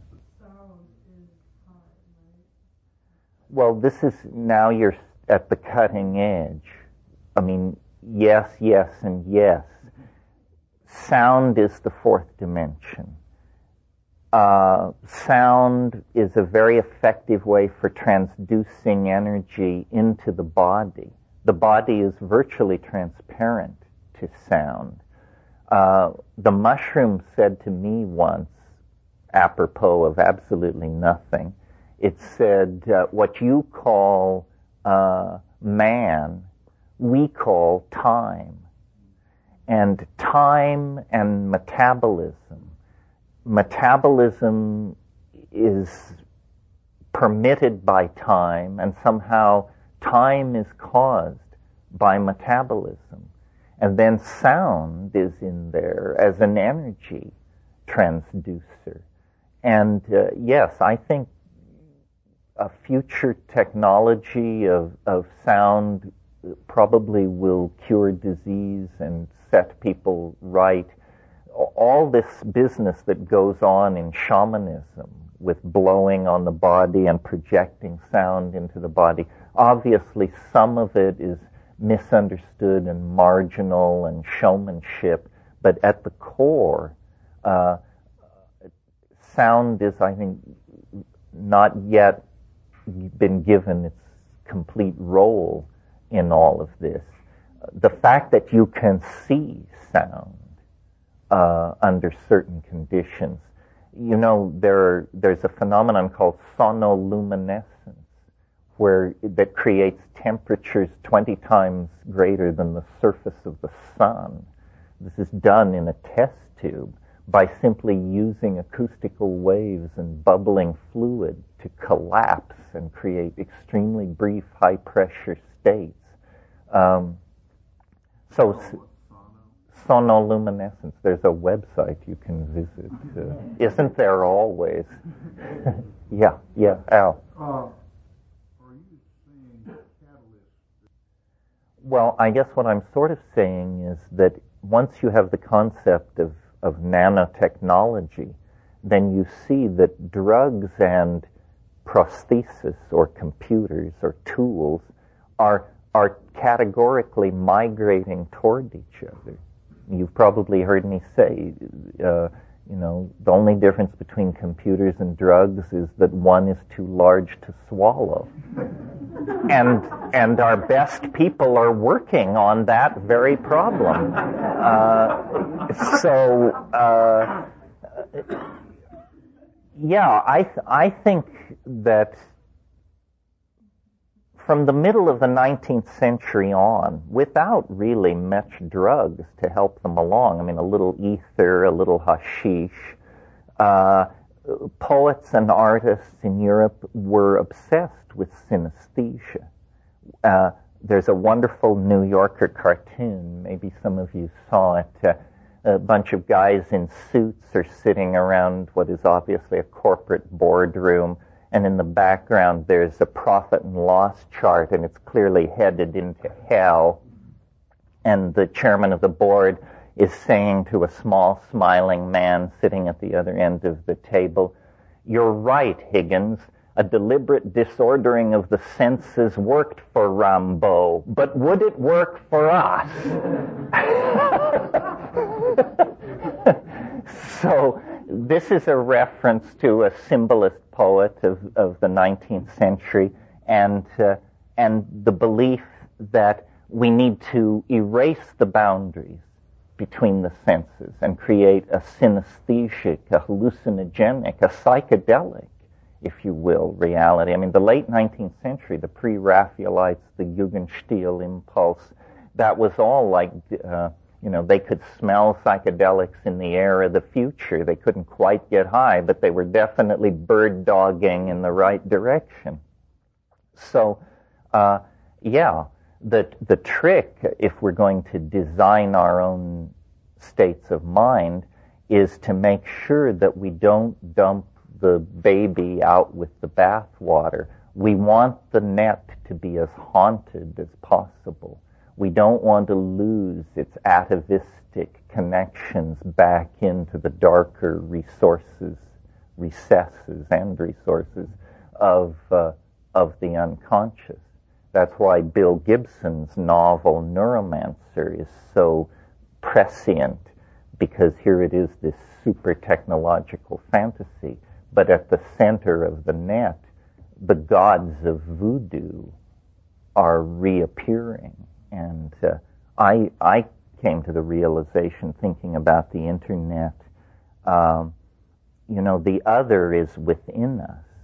Well, this is, now you're at the cutting edge. I mean, yes, yes, and yes. Sound is the fourth dimension. Sound is a very effective way for transducing energy into the body. The body is virtually transparent to sound. The mushroom said to me once, apropos of absolutely nothing, it said, what you call man, we call time. And time and metabolism. Metabolism is permitted by time, and somehow time is caused by metabolism. And then sound is in there as an energy transducer. And yes, I think a future technology of sound probably will cure disease and set people right. All this business that goes on in shamanism with blowing on the body and projecting sound into the body, obviously some of it is misunderstood and marginal and showmanship, but at the core, sound is, I think, not yet been given its complete role in all of this. The fact that you can see sound under certain conditions, you know, there's a phenomenon called sonoluminescence, that creates temperatures 20 times greater than the surface of the sun. This is done in a test tube by simply using acoustical waves and bubbling fluid to collapse and create extremely brief high-pressure states. So sonoluminescence, there's a website you can visit. Isn't there always? Yeah, Al.
Are you saying catalyst?
Well, I guess what I'm sort of saying is that once you have the concept of nanotechnology, then you see that drugs and prosthesis or computers or tools are categorically migrating toward each other. You've probably heard me say, the only difference between computers and drugs is that one is too large to swallow. And our best people are working on that very problem. I think that from the middle of the 19th century on, without really much drugs to help them along, I mean, a little ether, a little hashish, poets and artists in Europe were obsessed with synesthesia. There's a wonderful New Yorker cartoon, maybe some of you saw it. A bunch of guys in suits are sitting around what is obviously a corporate boardroom, and in the background there's a profit and loss chart, and it's clearly headed into hell. And the chairman of the board is saying to a small smiling man sitting at the other end of the table, "You're right, Higgins. A deliberate disordering of the senses worked for Rimbaud, but would it work for us?" So this is a reference to a symbolist poet of the 19th century, and the belief that we need to erase the boundaries between the senses and create a synesthesic, a hallucinogenic, a psychedelic, if you will, reality. I mean, the late 19th century, the pre-Raphaelites, the Jugendstil impulse, that was all like, they could smell psychedelics in the air of the future. They couldn't quite get high, but they were definitely bird-dogging in the right direction. So, the trick, if we're going to design our own states of mind, is to make sure that we don't dump the baby out with the bathwater. We want the net to be as haunted as possible. We don't want to lose its atavistic connections back into the darker recesses and resources of the unconscious. That's why Bill Gibson's novel Neuromancer is so prescient, because here it is, this super technological fantasy, but at the center of the net, the gods of voodoo are reappearing. And I came to the realization, thinking about the Internet, the other is within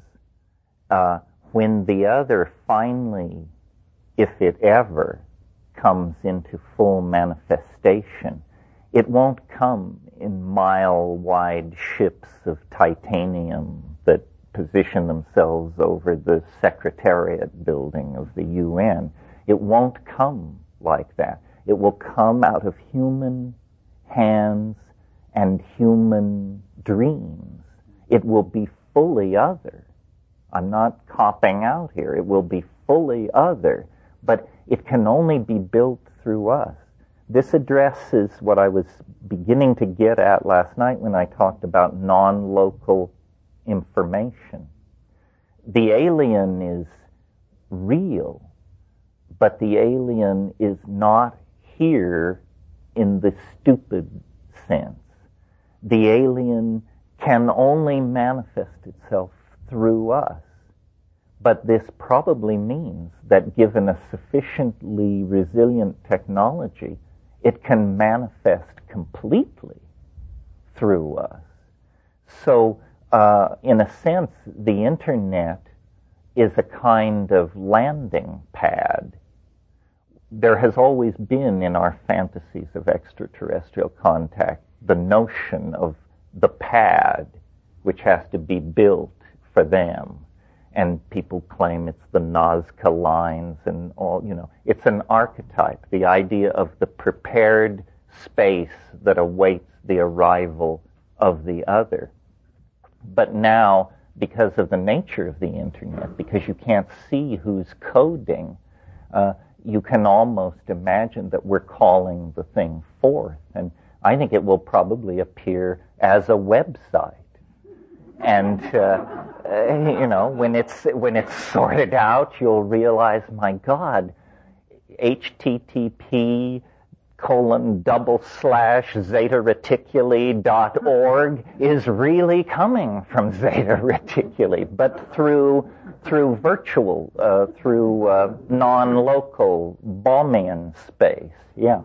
us. When the other finally, if it ever, comes into full manifestation, it won't come in mile-wide ships of titanium that position themselves over the Secretariat building of the UN. It won't come like that. It will come out of human hands and human dreams. It will be fully other. I'm not copping out here. It will be fully other, but it can only be built through us. This addresses what I was beginning to get at last night when I talked about non-local information. The alien is real, but the alien is not here in the stupid sense. The alien can only manifest itself through us. But this probably means that given a sufficiently resilient technology, it can manifest completely through us. So, in a sense, the Internet is a kind of landing pad. There has always been in our fantasies of extraterrestrial contact the notion of the pad, which has to be built for them. And people claim it's the Nazca lines and all, it's an archetype, the idea of the prepared space that awaits the arrival of the other. But now, because of the nature of the Internet, because you can't see who's coding, you can almost imagine that we're calling the thing forth. And I think it will probably appear as a website. And, when it's sorted out, you'll realize, my God, http://zeta-reticuli.org is really coming from Zeta Reticuli, but through virtual, through non-local Bohmian space. Yeah.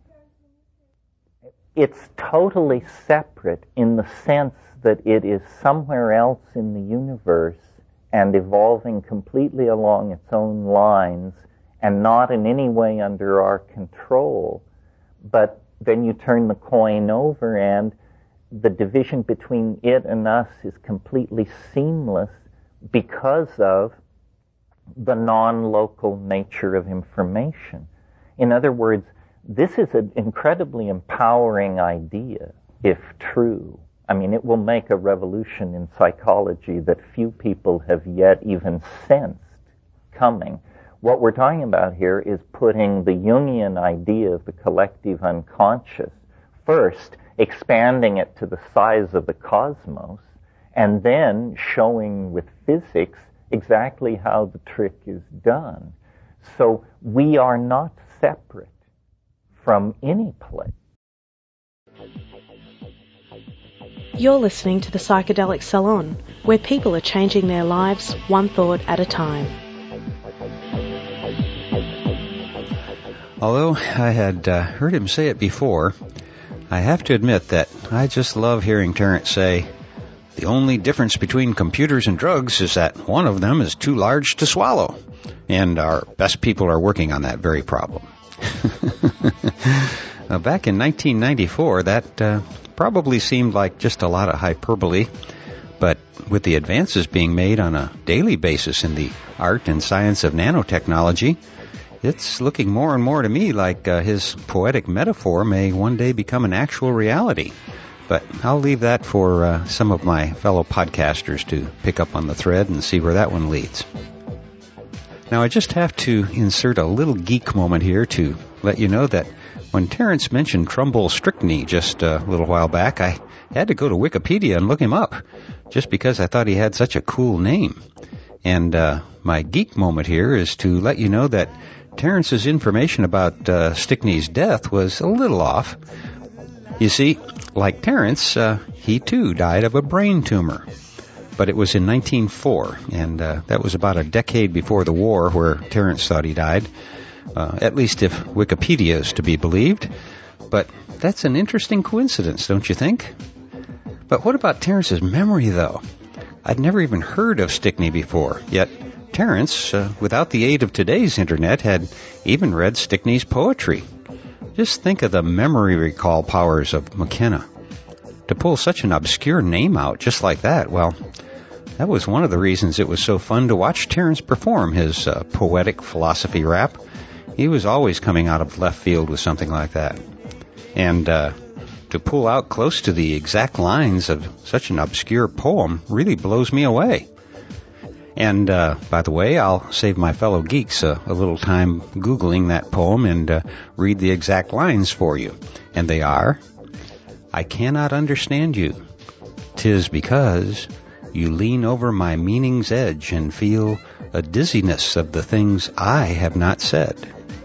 It's totally separate in the sense that it is somewhere else in the universe and evolving completely along its own lines and not in any way under our control. But then you turn the coin over and the division between it and us is completely seamless because of the non-local nature of information. In other words, this is an incredibly empowering idea, if true. I mean, it will make a revolution in psychology that few people have yet even sensed coming. What we're talking about here is putting the Jungian idea of the collective unconscious, first expanding it to the size of the cosmos, and then showing with physics exactly how the trick is done. So we are not separate from any place.
You're listening to the Psychedelic Salon, where people are changing their lives one thought at a time.
Although I had heard him say it before, I have to admit that I just love hearing Terence say, the only difference between computers and drugs is that one of them is too large to swallow, and our best people are working on that very problem. Back in 1994, that probably seemed like just a lot of hyperbole, but with the advances being made on a daily basis in the art and science of nanotechnology, it's looking more and more to me like his poetic metaphor may one day become an actual reality. But I'll leave that for some of my fellow podcasters to pick up on the thread and see where that one leads. Now, I just have to insert a little geek moment here to let you know that when Terence mentioned Trumbull Stickney just a little while back, I had to go to Wikipedia and look him up, just because I thought he had such a cool name. And my geek moment here is to let you know that Terence's information about Stickney's death was a little off. You see, like Terence, he too died of a brain tumor. but it was in 1904, and that was about a decade before the war where Terence thought he died, at least if Wikipedia is to be believed. But that's an interesting coincidence, don't you think? But what about Terence's memory, though? I'd never even heard of Stickney before, yet Terence, without the aid of today's internet, had even read Stickney's poetry. Just think of the memory recall powers of McKenna. To pull such an obscure name out just like that, well, that was one of the reasons it was so fun to watch Terence perform his poetic philosophy rap. He was always coming out of left field with something like that. And to pull out close to the exact lines of such an obscure poem really blows me away. And, by the way, I'll save my fellow geeks a little time Googling that poem and read the exact lines for you. And they are, I cannot understand you. 'Tis because you lean over my meaning's edge and feel a dizziness of the things I have not said.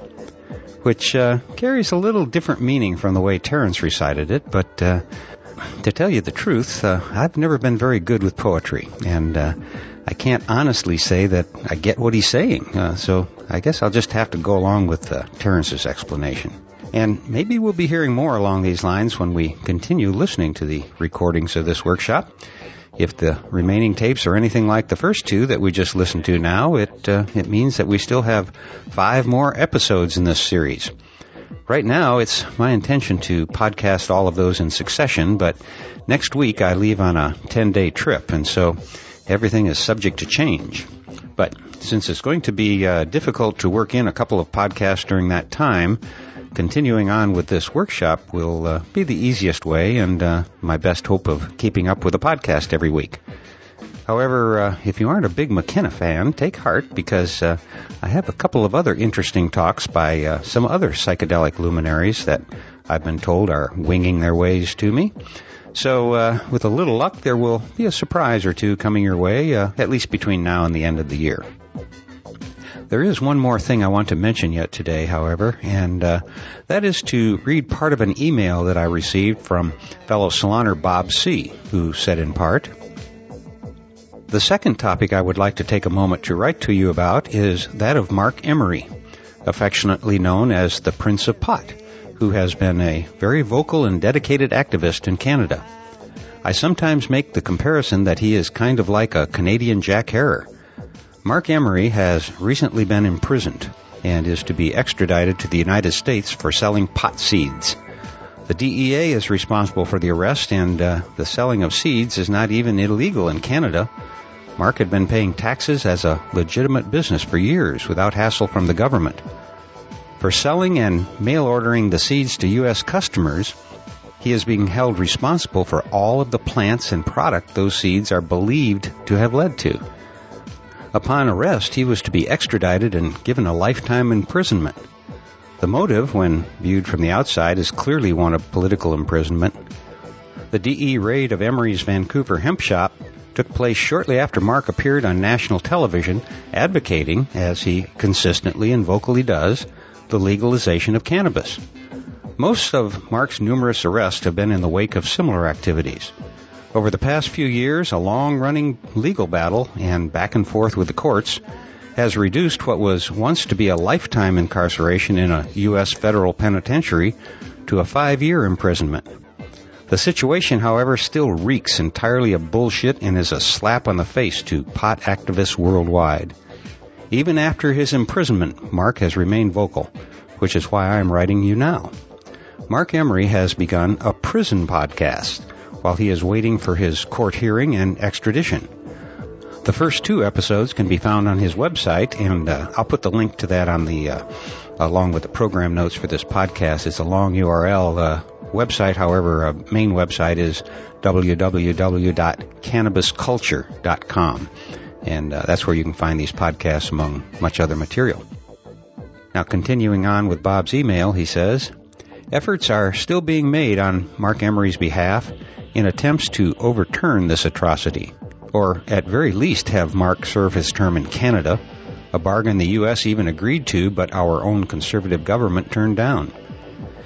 Which carries a little different meaning from the way Terence recited it, but to tell you the truth, I've never been very good with poetry, and I can't honestly say that I get what he's saying, so I guess I'll just have to go along with Terence's explanation. And maybe we'll be hearing more along these lines when we continue listening to the recordings of this workshop. If the remaining tapes are anything like the first two that we just listened to now, it means that we still have 5 more episodes in this series. Right now, it's my intention to podcast all of those in succession, but next week I leave on a 10-day trip, and so everything is subject to change. But since it's going to be difficult to work in a couple of podcasts during that time, continuing on with this workshop will be the easiest way and my best hope of keeping up with a podcast every week. However, if you aren't a big McKenna fan, take heart because I have a couple of other interesting talks by some other psychedelic luminaries that I've been told are winging their ways to me. So with a little luck, there will be a surprise or two coming your way, at least between now and the end of the year. There is one more thing I want to mention yet today, however, and that is to read part of an email that I received from fellow Saloner Bob C., who said in part, the second topic I would like to take a moment to write to you about is that of Mark Emery, affectionately known as the Prince of Pot, who has been a very vocal and dedicated activist in Canada. I sometimes make the comparison that he is kind of like a Canadian Jack Herer. Mark Emery has recently been imprisoned and is to be extradited to the United States for selling pot seeds. The DEA is responsible for the arrest, and the selling of seeds is not even illegal in Canada. Mark had been paying taxes as a legitimate business for years without hassle from the government. For selling and mail-ordering the seeds to U.S. customers, he is being held responsible for all of the plants and product those seeds are believed to have led to. Upon arrest, he was to be extradited and given a lifetime imprisonment. The motive, when viewed from the outside, is clearly one of political imprisonment. The DE raid of Emery's Vancouver hemp shop took place shortly after Mark appeared on national television advocating, as he consistently and vocally does, the legalization of cannabis. Most of Mark's numerous arrests have been in the wake of similar activities. Over the past few years, a long-running legal battle and back and forth with the courts has reduced what was once to be a lifetime incarceration in a U.S. federal penitentiary to a 5-year imprisonment. The situation, however, still reeks entirely of bullshit and is a slap on the face to pot activists worldwide. Even after his imprisonment, Mark has remained vocal, which is why I am writing you now. Mark Emery has begun a prison podcast while he is waiting for his court hearing and extradition. The first 2 episodes can be found on his website, and I'll put the link to that on the along with the program notes for this podcast. It's a long URL. Website, however, main website is www.cannabisculture.com, and that's where you can find these podcasts among much other material. Now, continuing on with Bob's email, he says, efforts are still being made on Mark Emery's behalf in attempts to overturn this atrocity, or at very least have Mark serve his term in Canada, a bargain the U.S. even agreed to, but our own conservative government turned down.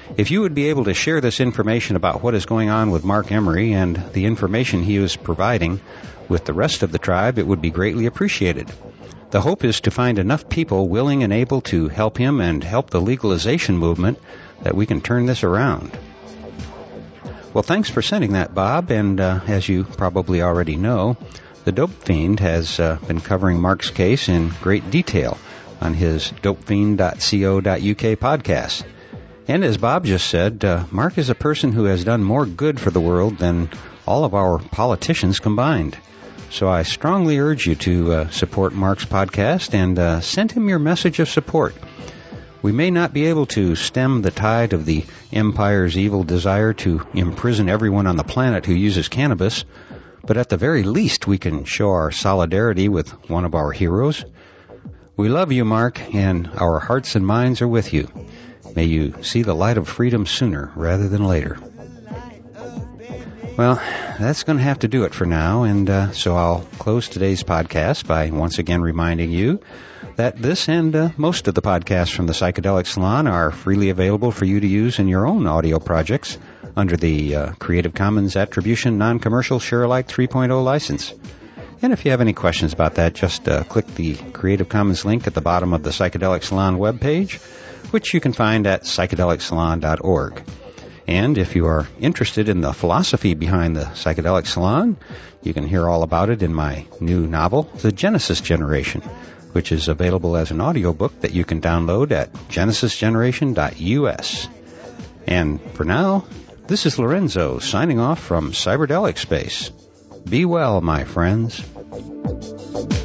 If you would be able to share this information about what is going on with Mark Emery and the information he is providing with the rest of the tribe, it would be greatly appreciated. The hope is to find enough people willing and able to help him and help the legalization movement that we can turn this around. Well, thanks for sending that, Bob, and as you probably already know, the Dope Fiend has been covering Mark's case in great detail on his dopefiend.co.uk podcast. And as Bob just said, Mark is a person who has done more good for the world than all of our politicians combined. So I strongly urge you to support Mark's podcast and send him your message of support. We may not be able to stem the tide of the empire's evil desire to imprison everyone on the planet who uses cannabis, but at the very least we can show our solidarity with one of our heroes. We love you, Mark, and our hearts and minds are with you. May you see the light of freedom sooner rather than later. Well, that's going to have to do it for now, and so I'll close today's podcast by once again reminding you that this and most of the podcasts from the Psychedelic Salon are freely available for you to use in your own audio projects under the Creative Commons Attribution Non-Commercial Share-alike 3.0 license. And if you have any questions about that, just click the Creative Commons link at the bottom of the Psychedelic Salon webpage, which you can find at psychedelicsalon.org. And if you are interested in the philosophy behind the Psychedelic Salon, you can hear all about it in my new novel, The Genesis Generation, which is available as an audiobook that you can download at genesisgeneration.us. And for now, this is Lorenzo signing off from Cyberdelic Space. Be well, my friends.